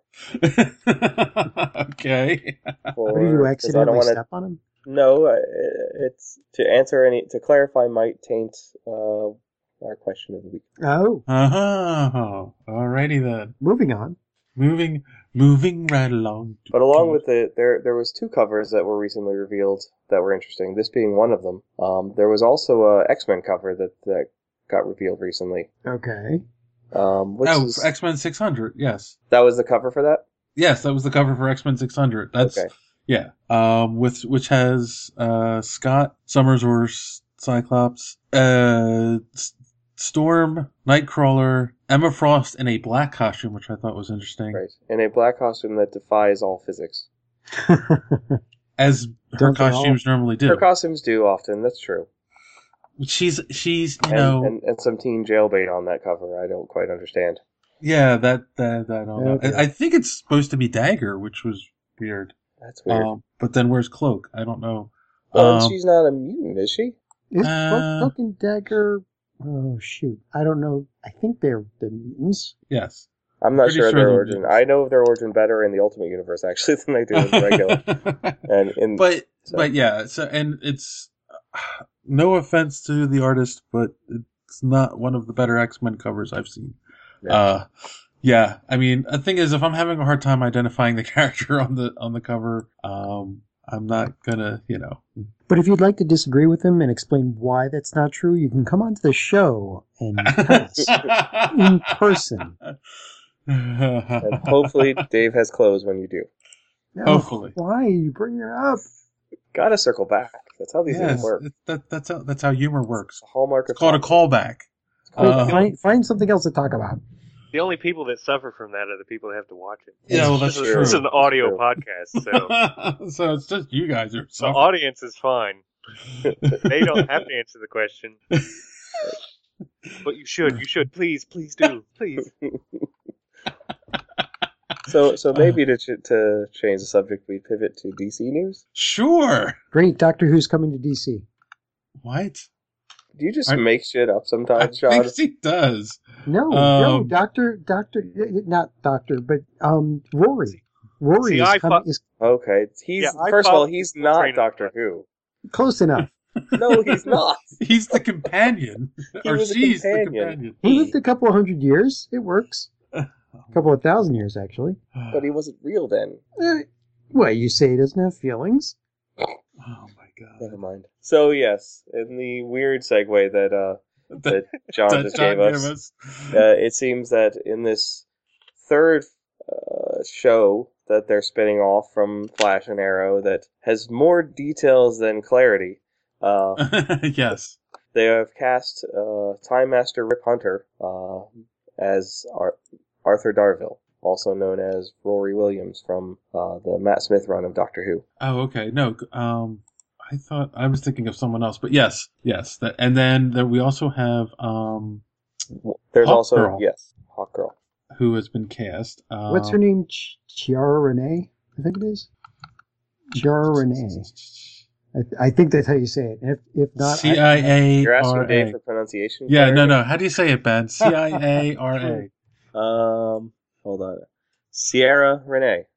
Okay. What did you accidentally step on him? No, it's to clarify might taint our question of the week. Oh. Alrighty then. Moving on. Moving right along. But along with it, there was 2 covers that were recently revealed that were interesting. This being one of them. There was also a X-Men cover that got revealed recently. Okay. X-Men 600. Yes. That was the cover for that. Yes, that was the cover for X-Men 600. That's okay. Yeah. Which has Scott Summers or Cyclops, Storm, Nightcrawler, Emma Frost in a black costume, which I thought was interesting. Right. In a black costume that defies all physics. As her costumes normally do. Her costumes do often, that's true. She's and some teen jailbait on that cover. I don't quite understand. Yeah, that I don't know. I think it's supposed to be Dagger, which was weird. That's weird. But then where's Cloak? I don't know. Well, she's not a mutant, is she? Is Cloak and Dagger? Oh shoot, I don't know. I think they're mutants. Yes. I'm not sure their origin. Mutants. I know of their origin better in the Ultimate Universe actually than I do in the regular. But yeah, so and it's no offense to the artist, but it's not one of the better X-Men covers I've seen. Yeah. Yeah, I mean, the thing is, if I'm having a hard time identifying the character on the cover, I'm not gonna, But if you'd like to disagree with him and explain why that's not true, you can come onto the show and tell us in person. And hopefully Dave has clothes when you do. No, hopefully. Why? You bring it up. Gotta circle back. That's how these things work. That's how humor works. It's a hallmark. It's called a callback. Find something else to talk about. The only people that suffer from that are the people that have to watch it. Yeah, well, that's true. This is an audio podcast, so so it's just you guys are suffering. The audience is fine. They don't have to answer the question. But you should. You should. Please do. Please. So maybe to change the subject, we pivot to DC news? Sure. Great. Doctor Who's coming to DC. What? Do you just make shit up sometimes, Sean? I think he does. No, not Doctor, but Rory. Rory is okay. First of all, he's not Doctor Who. Close enough. No, he's not. He's the companion. She's the companion. He lived a couple of 100 years. It works. A couple of 1,000 years, actually. But he wasn't real then. Well, you say he doesn't have feelings. Oh my god. Never mind. So yes, in the weird segue that John just gave us, it seems that in this third show that they're spinning off from Flash and Arrow that has more details than clarity. Yes. They have cast Time Master Rip Hunter as Arthur Darvill, also known as Rory Williams from the Matt Smith run of Doctor Who. Oh, okay. No, I thought I was thinking of someone else, but yes. And then we also have there's Hawk also Girl, Hawk Girl, who has been cast. What's her name? Chiara Renee, I think it is. Chiara Renee. I think that's how you say it. If not, CIA. You're asking Dave for pronunciation. Yeah, no. How do you say it, Ben? CIA. Hold on. Sierra Renee.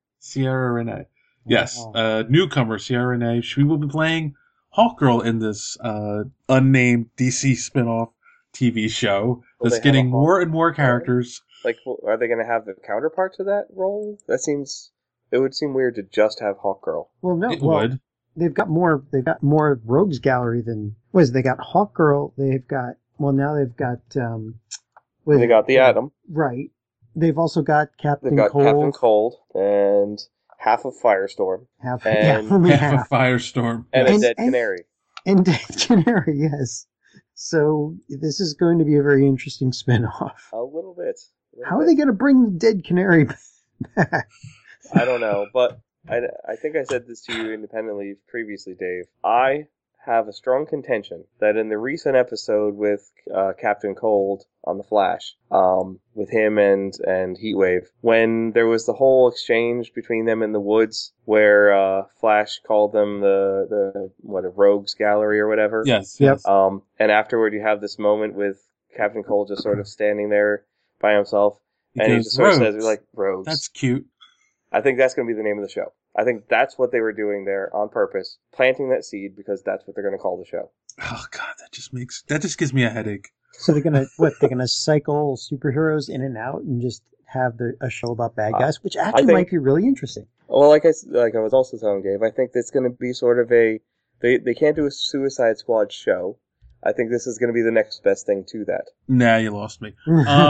Yes. Newcomer, Sierra Renee. She will be playing Hawkgirl in this unnamed DC spin-off TV show that's getting more and more characters. Like, are they going to have the counterpart to that role? It would seem weird to just have Hawkgirl. Well, no. It would. They've got more Rogues Gallery than... They got Hawkgirl. Now they've got... they got the Atom. Right. They've also got Captain Cold. Captain Cold and half of Firestorm. Half of Firestorm. And a Dead Canary. And Dead Canary, yes. So this is going to be a very interesting spin-off. A little bit. How are they going to bring the Dead Canary back? I don't know, but I think I said this to you independently previously, Dave. I have a strong contention that in the recent episode with Captain Cold on The Flash, with him and Heatwave, when there was the whole exchange between them in the woods where Flash called them the Rogues Gallery or whatever. Yes. And afterward you have this moment with Captain Cold just sort of standing there by himself, And he just sort of says, like, rogues. That's cute. I think that's going to be the name of the show. I think that's what they were doing there on purpose, planting that seed because that's what they're going to call the show. Oh God, that just gives me a headache. So they're gonna cycle superheroes in and out and just have a show about bad guys, which actually might be really interesting. Well, like I was also telling Dave, I think that's going to be sort of they can't do a Suicide Squad show. I think this is going to be the next best thing to that. Nah, you lost me.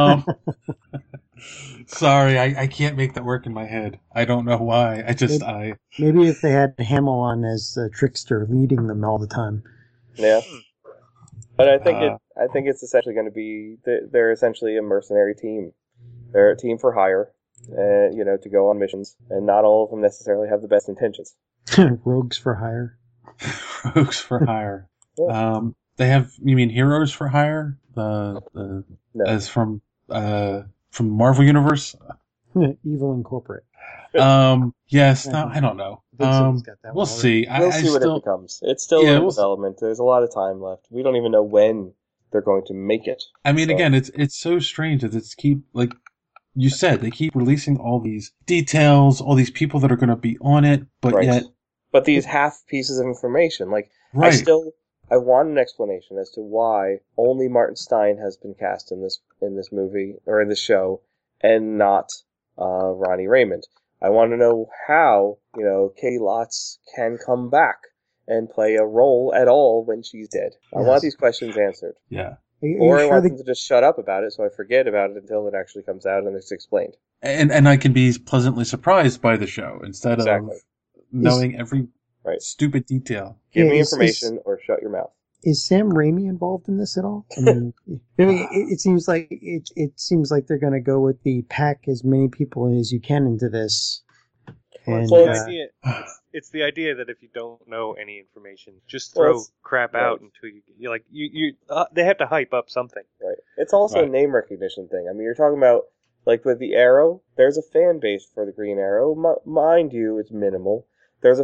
Sorry, I can't make that work in my head. I don't know why. Maybe if they had Hamill on as a trickster leading them all the time. Yeah. But I think it's essentially going to be they're essentially a mercenary team. They're a team for hire, to go on missions, and not all of them necessarily have the best intentions. Rogues for hire. Rogues for hire. Yeah. They have, you mean Heroes for Hire? No. As from Marvel Universe? Evil Incorporate. Yes, no, I don't know. We'll see. We'll see what it becomes. It's still in development. There's a lot of time left. We don't even know when they're going to make it. I mean, again, it's so strange that it's like you said, they keep releasing all these details, all these people that are going to be on it, but yet... But these half pieces of information, like, right. I want an explanation as to why only Martin Stein has been cast in this movie, or in the show, and not Ronnie Raymond. I want to know how, Katie Lotz can come back and play a role at all when she's dead. I want these questions answered. Yeah. Or I want them to just shut up about it so I forget about it until it actually comes out and it's explained. And I can be pleasantly surprised by the show instead of knowing every stupid detail. Give me information or shut your mouth. Is Sam Raimi involved in this at all? I mean, it seems like they're going to go with the pack as many people as you can into this. And, it's the idea that if you don't know any information, just throw crap out until they have to hype up something. Right. It's also a name recognition thing. I mean, you're talking about like with the Arrow. There's a fan base for the Green Arrow. Mind you, it's minimal. There's a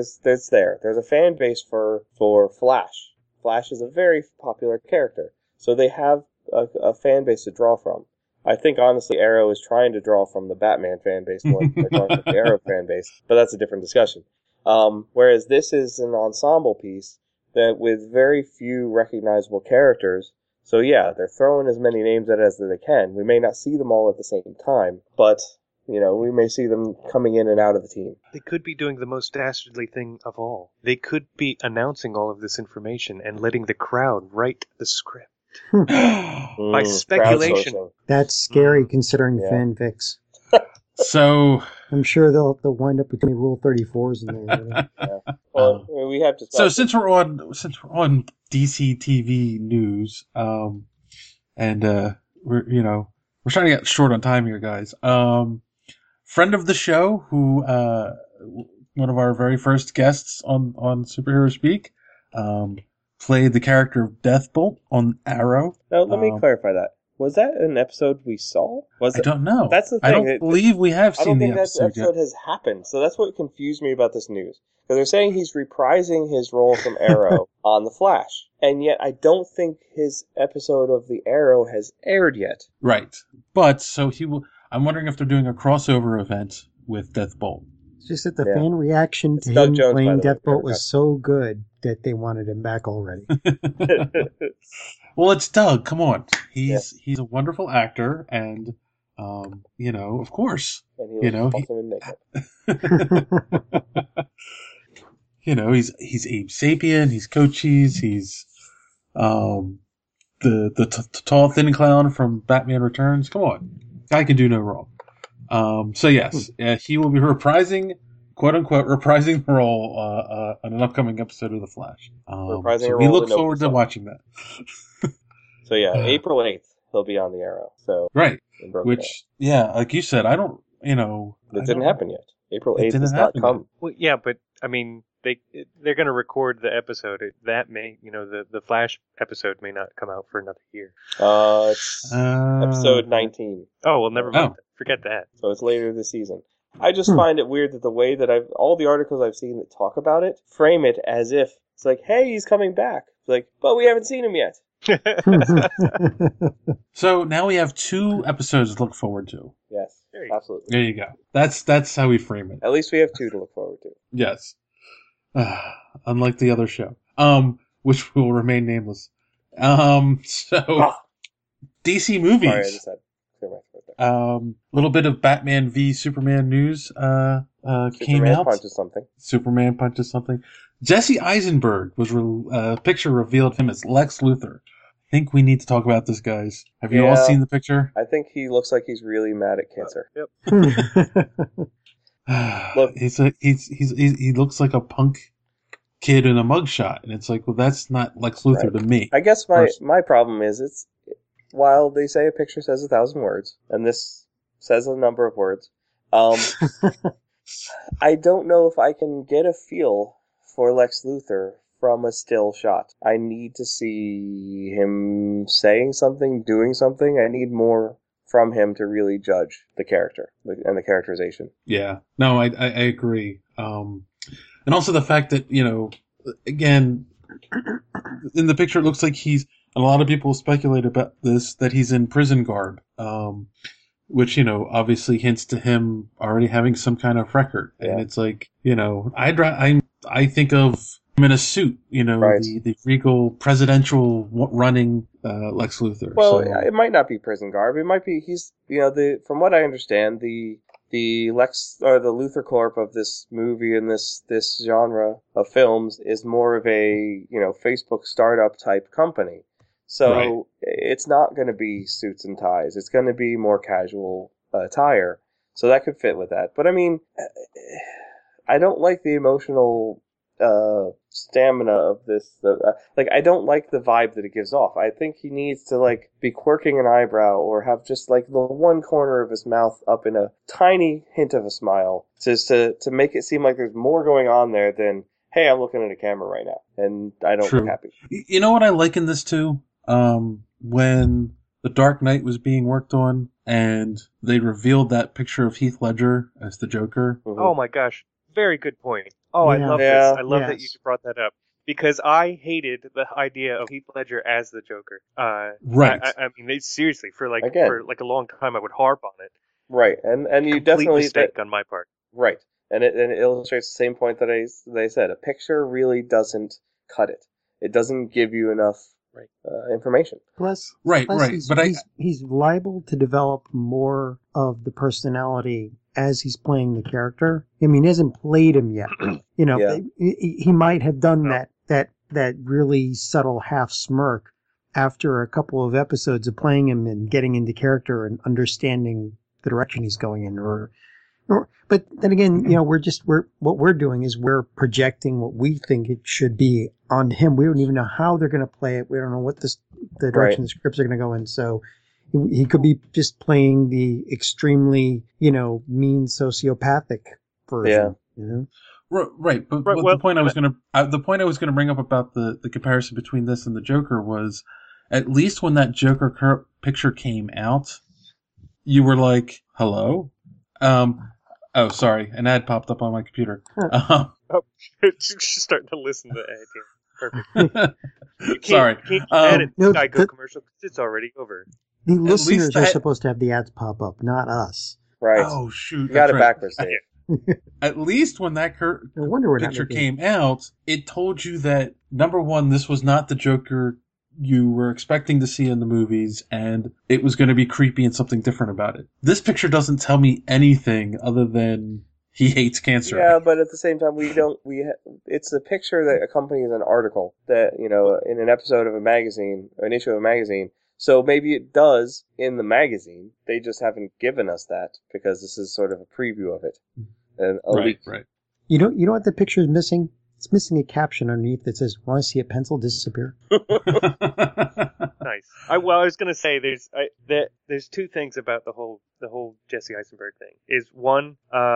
fan base for Flash. Flash is a very popular character, so they have a fan base to draw from. I think, honestly, Arrow is trying to draw from the Batman fan base more than they're drawing from the Arrow fan base, but that's a different discussion. Whereas this is an ensemble piece that with very few recognizable characters, so yeah, they're throwing as many names at it as they can. We may not see them all at the same time, but... we may see them coming in and out of the team. They could be doing the most dastardly thing of all. They could be announcing all of this information and letting the crowd write the script. By speculation. That's scary considering fanfics. So... I'm sure they'll wind up with many Rule 34s in there. Well, we have to... So since we're on DC TV news, and we're trying to get short on time here, guys. Friend of the show, who one of our very first guests on Superhero Speak, played the character of Deathbolt on Arrow. Now, let me clarify that. Was that an episode we saw? I don't know. That's the thing. I don't believe we have seen the episode. I don't think that episode has happened. So that's what confused me about this news. Because they're saying he's reprising his role from Arrow on The Flash. And yet I don't think his episode of The Arrow has aired yet. Right. But, so he will... I'm wondering if they're doing a crossover event with Deathbolt. It's just that the fan reaction to him playing Deathbolt was so good that they wanted him back already. Well, it's Doug. Come on. He's a wonderful actor, and, of course. And he looks awesome in makeup. He's Abe Sapien, he's Cochise, he's the tall, thin clown from Batman Returns. Come on. Guy can do no wrong. So yes, he will be quote unquote, reprising the role on an upcoming episode of The Flash. So we look forward to watching that. So yeah, April 8th, he'll be on the Arrow. So right. Which, like you said, it didn't happen yet. April 8th does not come. Well, yeah, but I mean, they're going to record the episode. That may, the Flash episode may not come out for another year. It's episode 19. Oh, well, never mind. Forget that. So it's later this season. I just find it weird that the way that all the articles I've seen that talk about it frame it as if it's like, hey, he's coming back. It's like, but we haven't seen him yet. So now we have 2 episodes to look forward to. Yes, absolutely. There you go. That's how we frame it. At least we have 2 to look forward to. Yes. Unlike the other show, which will remain nameless. DC movies. Sorry, I just had little bit of Batman v Superman news came out. Superman punches something. Jesse Eisenberg was a picture revealed him as Lex Luthor. I think we need to talk about this, guys. Have you all seen the picture? I think he looks like he's really mad at cancer. Yep. Look, he looks like a punk kid in a mugshot, and it's like, well, that's not Lex Luthor to me. I guess my problem is while they say a picture says 1,000 words, and this says a number of words, I don't know if I can get a feel for Lex Luthor from a still shot. I need to see him saying something, doing something. I need more from him to really judge the character and the characterization. Yeah. No, I agree. And also the fact that, again, in the picture it looks like and a lot of people speculate about this, that he's in prison garb, which, obviously hints to him already having some kind of record. Yeah. And it's like, I think of him in a suit, right. the regal presidential running Lex Luthor. Well, it might not be prison garb. It might be from what I understand, the Lex or the Luthor Corp of this movie and this genre of films is more of a Facebook startup type company. So right. It's not going to be suits and ties. It's going to be more casual attire. So that could fit with that. But I mean, I don't like the emotional stamina of this. I don't like the vibe that it gives off. I think he needs to be quirking an eyebrow or have just the one corner of his mouth up in a tiny hint of a smile, just to make it seem like there's more going on there than, hey, I'm looking at a camera right now and I don't look happy. You know what I liken this to? When The Dark Knight was being worked on and they revealed that picture of Heath Ledger as the Joker. Mm-hmm. Oh my gosh. Very good point. Oh, yeah. I love this. I love that you brought that up because I hated the idea of Heath Ledger as the Joker. Right. I mean, seriously, for a long time, I would harp on it. Right, and you definitely mistake on my part. Right, and it illustrates the same point that they said. A picture really doesn't cut it. It doesn't give you enough information. Plus, he's liable to develop more of the personality as he's playing the character. I mean, he hasn't played him yet. He might have done that really subtle half smirk after a couple of episodes of playing him and getting into character and understanding the direction he's going in. But then again, what we're doing is we're projecting what we think it should be on him. We don't even know how they're going to play it. We don't know what the direction the scripts are going to go in. So he could be just playing the extremely, mean sociopathic version. Yeah. Right. But the point I was going to bring up about the comparison between this and the Joker was, at least when that Joker picture came out, you were like, hello? Oh, sorry. An ad popped up on my computer. She's starting to listen to the ad. Perfect. Sorry. Can't edit the Sky-Go commercial because it's already over. The listeners are supposed to have the ads pop up, not us. Right. Oh, shoot. You got it backwards, Dave. At least when that picture came out, it told you that, number one, this was not the Joker you were expecting to see in the movies, and it was going to be creepy and something different about it. This picture doesn't tell me anything other than he hates cancer. Yeah, but at the same time, it's a picture that accompanies an article that, in an episode of a magazine, or an issue of a magazine. So maybe it does in the magazine. They just haven't given us that because this is sort of a preview of it. And a leak. Right. You know what the picture is missing? It's missing a caption underneath that says, "Want to see a pencil disappear?" Nice. I was going to say there's two things about the whole Jesse Eisenberg thing. Is one,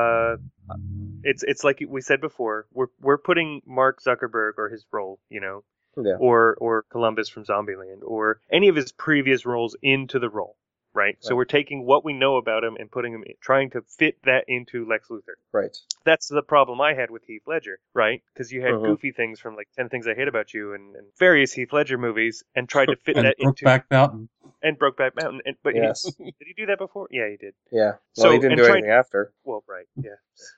it's like we said before, we're putting Mark Zuckerberg or his role, or Columbus from Zombieland or any of his previous roles into the role. right? So we're taking what we know about him and putting him, trying to fit that into Lex Luthor. Right. That's the problem I had with Heath Ledger, right? Because you had goofy things from like 10 Things I Hate About You and various Heath Ledger movies, and tried to fit that into Brokeback Mountain. And Brokeback Mountain. But yes. did he do that before? Yeah, he did. Yeah. Well, he didn't do anything after. Well, right. Yeah.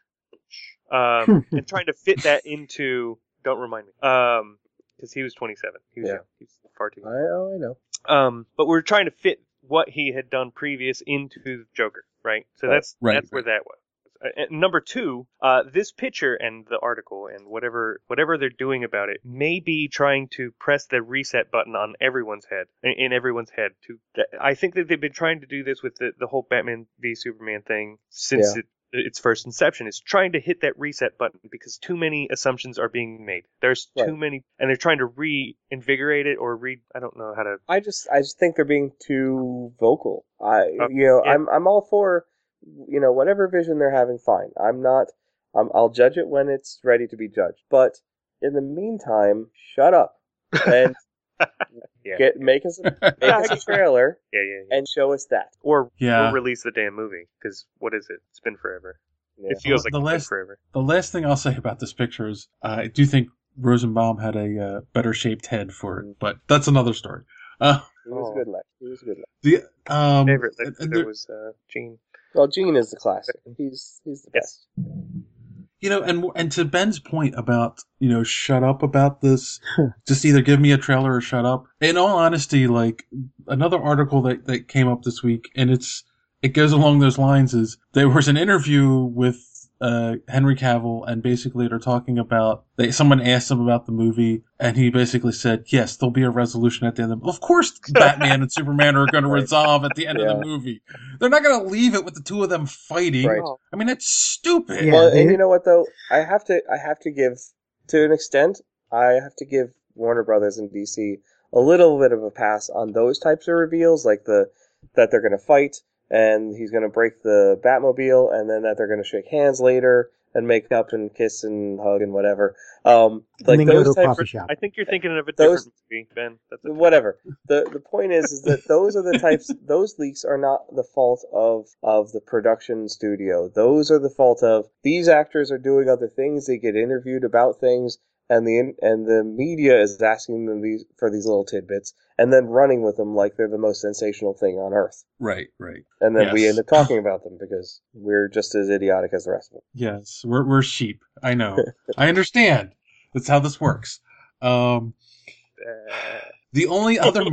And trying to fit that into. Don't remind me. Because he was 27. He was young. He was far too young. I know. But we're trying to fit what he had done previous into Joker, right? So that's where that was. And number two, this picture and the article and whatever they're doing about it may be trying to press the reset button on everyone's head, in everyone's head. I think that they've been trying to do this with the whole Batman v Superman thing since its first inception, is trying to hit that reset button because too many assumptions are being made. There's too many, and they're trying to reinvigorate it or I don't know how to. I just think they're being too vocal. I'm all for, whatever vision they're having. Fine. I'll judge it when it's ready to be judged. But in the meantime, shut up and make us a trailer and show us that. Or release the damn movie, because what is it? It's been forever. Yeah. It feels like it's been forever. The last thing I'll say about this picture is I do think Rosenbaum had a better shaped head for it, but that's another story. He was a good luck. The favorite there was Gene. Well, Gene is the classic. He's the best. And to Ben's point about, shut up about this, just either give me a trailer or shut up. In all honesty, like another article that came up this week, and it goes along those lines, is there was an interview with Henry Cavill, and basically they're talking about, someone asked him about the movie, and he basically said, yes, there'll be a resolution at the end of course Batman and Superman are going to resolve at the end of the movie. They're not going to leave it with the two of them fighting. Right. I mean, that's stupid. Well, and you know what though? I have to give, to an extent, Warner Brothers and DC a little bit of a pass on those types of reveals, like that they're going to fight, and he's going to break the Batmobile, and then that they're going to shake hands later and make up and kiss and hug and whatever. Like those types of shop. I think you're thinking of a different movie, Ben. Whatever. The point is that those are the types. Those leaks are not the fault of the production studio. Those are the fault of these actors are doing other things. They get interviewed about things, and the media is asking them for these little tidbits, and then running with them like they're the most sensational thing on earth. Right. And then we end up talking about them because we're just as idiotic as the rest of them. Yes, we're sheep. I know. I understand. That's how this works. The only other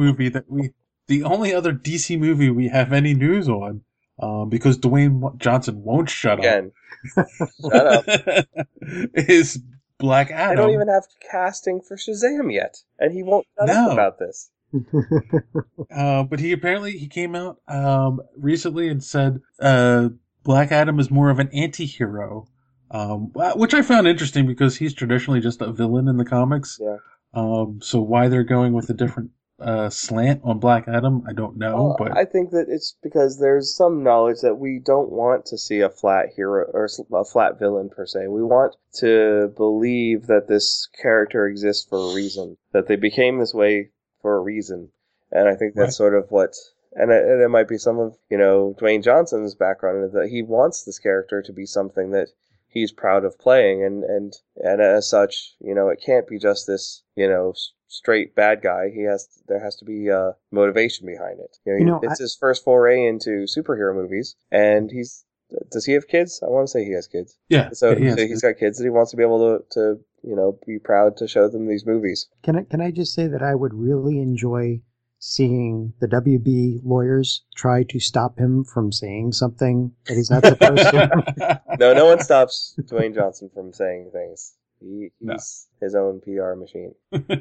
DC movie we have any news on, because Dwayne Johnson won't shut up. Shut up. Is Black Adam. I don't even have casting for Shazam yet, and he won't shut up about this. But he came out recently and said Black Adam is more of an anti-hero, which I found interesting because he's traditionally just a villain in the comics. Yeah. So why they're going with a different slant on Black Adam, I don't know. But I think that it's because there's some knowledge that we don't want to see a flat hero or a flat villain per se. We want to believe that this character exists for a reason, that they became this way for a reason. And I think that's sort of what, and it might be some of, Dwayne Johnson's background, is that he wants this character to be something that he's proud of playing, and as such, it can't be just this, straight bad guy. There has to be motivation behind it. It's his first foray into superhero movies, and does he have kids? I want to say he has kids. Yeah. So he's got kids that he wants to be able to be proud to show them these movies. Can I just say that I would really enjoy seeing the WB lawyers try to stop him from saying something that he's not supposed to. No one stops Dwayne Johnson from saying things. He's his own PR machine.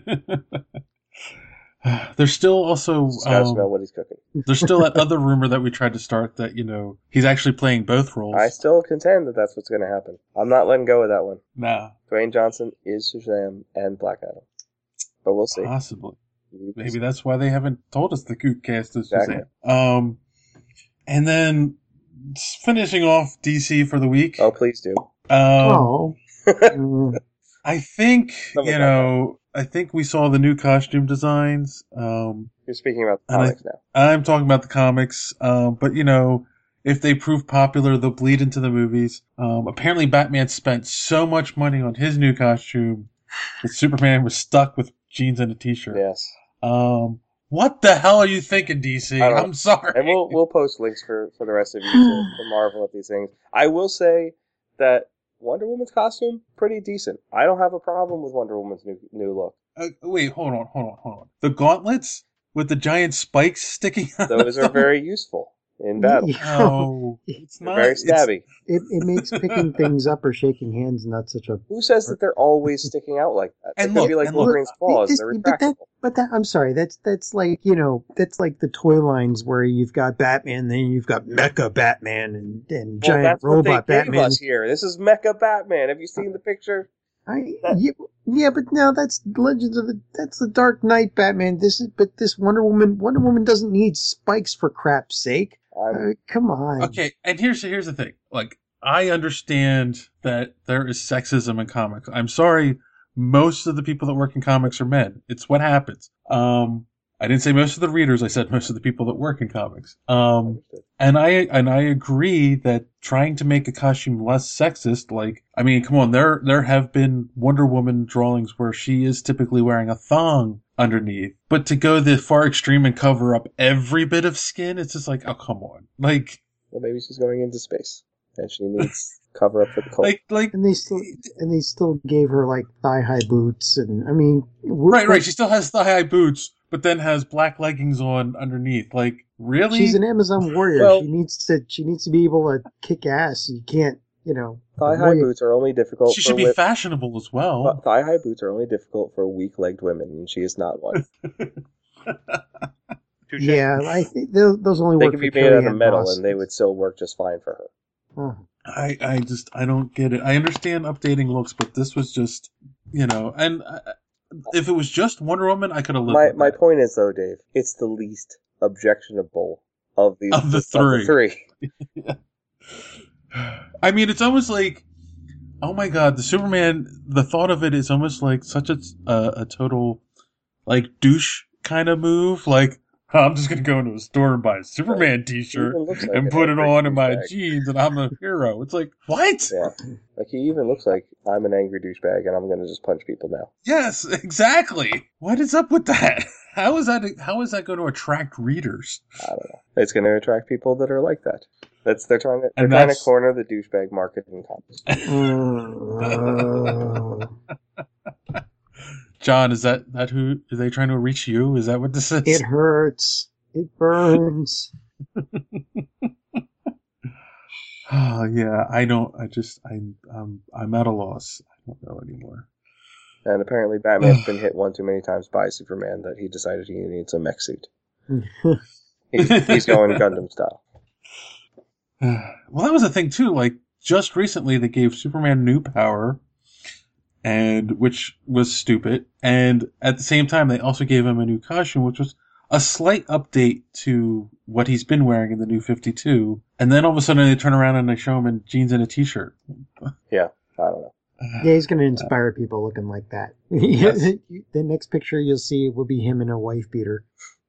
There's still also just gotta smell what he's cooking. There's still that other rumor that we tried to start that he's actually playing both roles. I still contend that that's what's going to happen. I'm not letting go of that one. Nah. Dwayne Johnson is Shazam and Black Adam, but we'll see. Possibly. Maybe that's why they haven't told us the Coot cast is Shazam. And then finishing off DC for the week. Oh, please do. I think I think we saw the new costume designs. You're speaking about the comics now. I'm talking about the comics, but if they prove popular, they'll bleed into the movies. Apparently, Batman spent so much money on his new costume that Superman was stuck with jeans and a t-shirt. Yes. What the hell are you thinking, DC? I'm sorry. And we'll post links for the rest of you to marvel at these things. I will say that Wonder Woman's costume, pretty decent. I don't have a problem with Wonder Woman's new look. Wait, hold on. The gauntlets with the giant spikes sticking out. Those are very useful in battle. No, it's not. Very stabby. It makes picking things up or shaking hands not such a... Who says that they're always sticking out like that? They could be like Wolverine's claws. They're retractable. But I'm sorry. That's like, that's like the toy lines where you've got Batman, then you've got Mecha Batman and giant robot Batman. Gave us here. This is Mecha Batman. Have you seen the picture? Yeah, but now that's that's the Dark Knight Batman. This Wonder Woman doesn't need spikes for crap's sake. Come on. Okay, and here's the thing. Like, I understand that there is sexism in comics. I'm sorry, most of the people that work in comics are men. It's what happens. I didn't say most of the readers. I said most of the people that work in comics. And I agree that trying to make a costume less sexist, like, I mean, come on, there have been Wonder Woman drawings where she is typically wearing a thong underneath, but to go the far extreme and cover up every bit of skin, it's just like, oh, come on. Like, well, maybe she's going into space and she needs cover up for the cold. And they still gave her like thigh-high boots, and I mean, right. She still has thigh-high boots, but then has black leggings on underneath. Like, really? She's an Amazon warrior. Well, she needs to be able to kick ass. You can't, Thigh-high boots are only difficult. She should be fashionable as well. Thigh-high boots are only difficult for weak-legged women, and she is not one. Yeah, I think those only work for They could be made out of metal, and they would still work just fine for her. Oh. I don't get it. I understand updating looks, but this was just, and if it was just Wonder Woman, I could have lived with my point is, though, Dave, it's the least objectionable of the three. Yeah. I mean, it's almost like, oh my god, the Superman, the thought of it is almost like such a total, like, douche kind of move. Like, I'm just going to go into a store and buy a Superman t-shirt and put it on in my jeans and I'm a hero. It's like, what? Yeah. Like, he even looks like I'm an angry douchebag and I'm going to just punch people now. Yes, exactly. What is up with that? How is that going to attract readers? I don't know. It's going to attract people that are like that. They're trying to corner the douchebag market in comics. John, is that who? Are they trying to reach you? Is that what this is? It hurts. It burns. Oh yeah, I'm at a loss. I don't know anymore. And apparently, Batman's been hit one too many times by Superman that he decided he needs a mech suit. He's going Gundam style. Well, that was the thing too. Like, just recently, they gave Superman new power, and which was stupid. And at the same time, they also gave him a new costume, which was a slight update to what he's been wearing in the New 52. And then all of a sudden, they turn around and they show him in jeans and a t-shirt. Yeah, I don't know. Yeah, he's going to inspire people looking like that. Yes. The next picture you'll see will be him in a wife beater.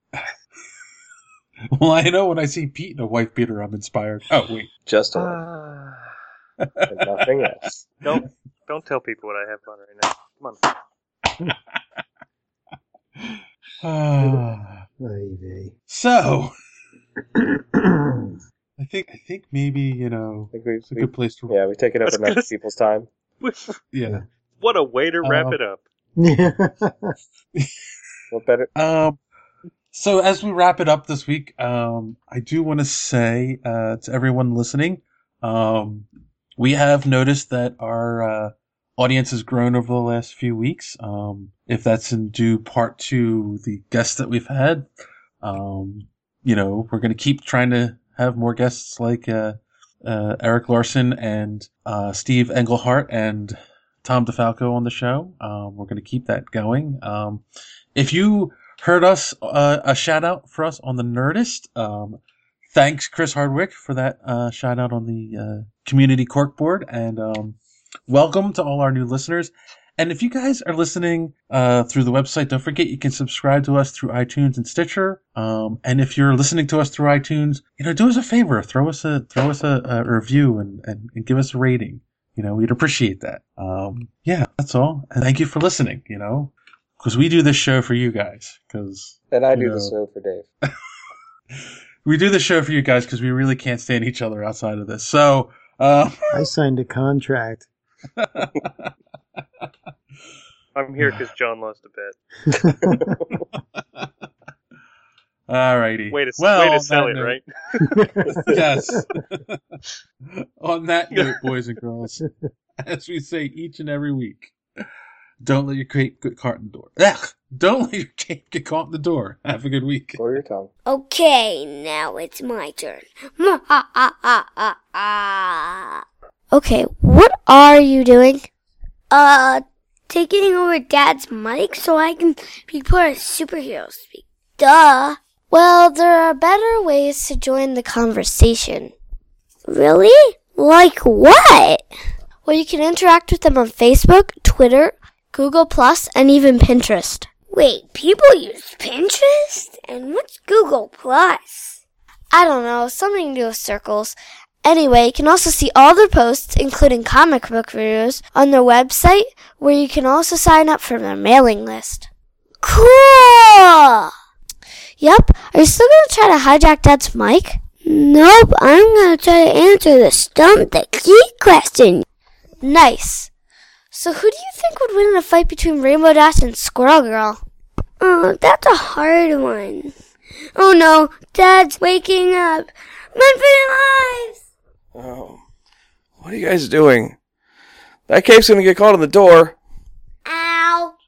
Well, I know when I see Pete in a wife beater, I'm inspired. Oh, wait. Just a and nothing else. Don't tell people what I have on right now. Come on. So, I think maybe, it's a good place to... Yeah, we take it up enough of people's time. Yeah. What a way to wrap it up. What better... So as we wrap it up this week, I do want to say to everyone listening, we have noticed that our audience has grown over the last few weeks. If that's in due part to the guests that we've had, we're going to keep trying to have more guests like Eric Larson and Steve Englehart and Tom DeFalco on the show. We're going to keep that going. If you heard us, a shout out for us on the Nerdist. Thanks, Chris Hardwick, for that shout out on the community corkboard. And welcome to all our new listeners. And if you guys are listening through the website, don't forget you can subscribe to us through iTunes and Stitcher. And if you're listening to us through iTunes, do us a favor, throw us a review and give us a rating. We'd appreciate that. Yeah, that's all. And thank you for listening. Because we do this show for you guys. And I do the show for Dave. We do the show for you guys because we really can't stand each other outside of this. So I signed a contract. I'm here because John lost a bet. Alrighty. Way to sell it, right? Yes. On that note, boys and girls, as we say each and every week, don't let your cape get caught in the door. Don't let your cape get caught in the door. Have a good week. Or your tongue. Okay, now it's my turn. Okay, what are you doing? Taking over Dad's mic so I can be part of Superhero Speak. Duh. Well, there are better ways to join the conversation. Really? Like what? Well, you can interact with them on Facebook, Twitter, Google+, and even Pinterest. Wait, people use Pinterest? And what's Google+? I don't know, something to do with circles. Anyway, you can also see all their posts, including comic book videos, on their website, where you can also sign up for their mailing list. Cool! Yep, are you still going to try to hijack Dad's mic? Nope, I'm going to try to answer the stump the key question. Nice. So who do you think would win in a fight between Rainbow Dash and Squirrel Girl? Oh, that's a hard one. Oh no, Dad's waking up. Run for your lives! Oh, what are you guys doing? That cape's gonna get caught in the door. Ow!